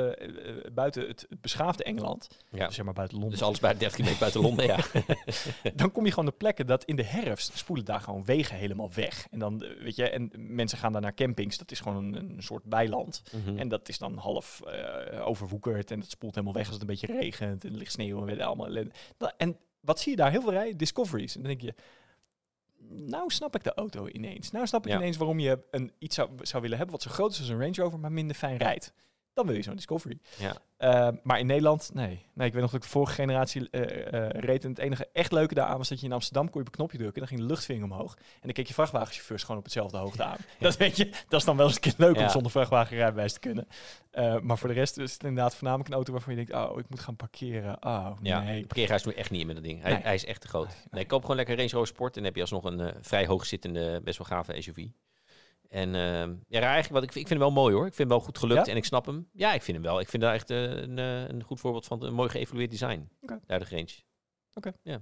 buiten het beschaafde Engeland, dus zeg maar buiten Londen. Dus alles bij 30 kilometer buiten Londen, ja. Dan kom je gewoon de plekken dat in de herfst spoelen daar gewoon wegen helemaal weg. En dan, weet je, en mensen gaan daar naar campings. Dat is gewoon een soort weiland. Mm-hmm. En dat is dan half overwoekerd en dat spoelt helemaal weg als het een beetje regent en er ligt sneeuw en weet je allemaal. En wat zie je daar? Heel veel rijden? Discoveries. En dan denk je, nou snap ik de auto ineens. Nou snap ik ineens waarom je iets zou willen hebben wat zo groot is als een Range Rover, maar minder fijn rijdt. Dan wil je zo'n Discovery. Ja. Maar in Nederland, nee. Ik weet nog dat ik de vorige generatie reed. En het enige echt leuke daaraan was dat je in Amsterdam kon je op een knopje drukken. Dan ging de luchtvinger omhoog. En dan keek je vrachtwagenchauffeurs gewoon op hetzelfde hoogte aan. Dat weet je, dat is dan wel eens een keer leuk om zonder vrachtwagenrijbewijs te kunnen. Maar voor de rest is het inderdaad voornamelijk een auto waarvan je denkt, ik moet gaan parkeren. Nee. De parkeergarage doe je echt niet in met dat ding. Hij is echt te groot. Nee, koop gewoon lekker Range Rover Sport. En dan heb je alsnog een vrij hoogzittende, best wel gave SUV. En eigenlijk, ik vind hem wel mooi hoor. Ik vind hem wel goed gelukt en ik snap hem. Ja, ik vind hem wel. Ik vind daar echt een goed voorbeeld van een mooi geëvalueerd design. Daar de Range. Ja.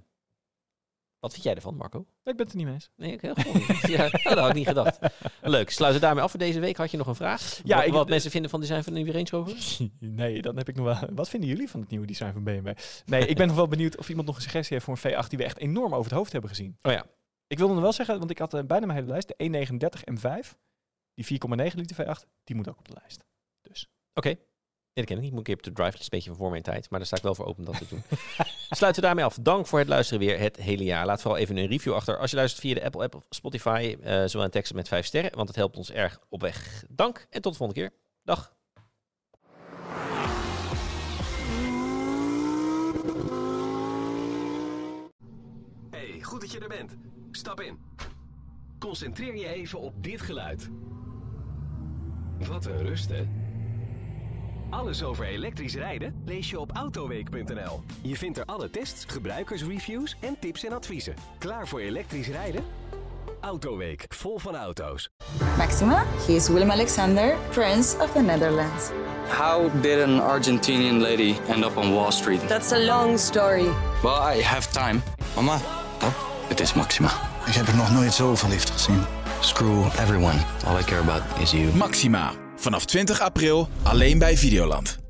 Wat vind jij ervan, Marco? Ik ben het er niet mee eens. Nee, heel goed. Dat had ik niet gedacht. Leuk. Sluiten we daarmee af voor deze week. Had je nog een vraag? Ja, wat mensen vinden van het design van de nieuwe Range Rover? Nee, dan heb ik nog wel. Wat vinden jullie van het nieuwe design van BMW? Nee, ik ben nog wel benieuwd of iemand nog een suggestie heeft voor een V8 die we echt enorm over het hoofd hebben gezien. Oh ja. Ik wilde nog wel zeggen, want ik had bijna mijn hele lijst. De 139 M5, die 4,9 liter V8, die moet ook op de lijst. Dus. Oké. Dat ken ik niet. Moet ik een keer op de drive. Dat is een beetje voor mijn tijd. Maar daar sta ik wel voor open om dat te doen. Sluiten we daarmee af. Dank voor het luisteren weer het hele jaar. Laat vooral even een review achter. Als je luistert via de Apple app of Spotify. Zowel een tekst met 5 sterren. Want dat helpt ons erg op weg. Dank en tot de volgende keer. Dag. Hey, goed dat je er bent. Stap in. Concentreer je even op dit geluid. Wat een rust, hè? Alles over elektrisch rijden lees je op autoweek.nl. Je vindt er alle tests, gebruikersreviews en tips en adviezen. Klaar voor elektrisch rijden? Autoweek, vol van auto's. Maxima, he is Willem-Alexander, Prince of the Netherlands. How did an Argentinian lady end up on Wall Street? That's a long story. Well, I have time. Mama, Pap, het is Maxima. Ik heb er nog nooit zo verliefd gezien. Screw everyone. All I care about is you. Maxima. Vanaf 20 april alleen bij Videoland.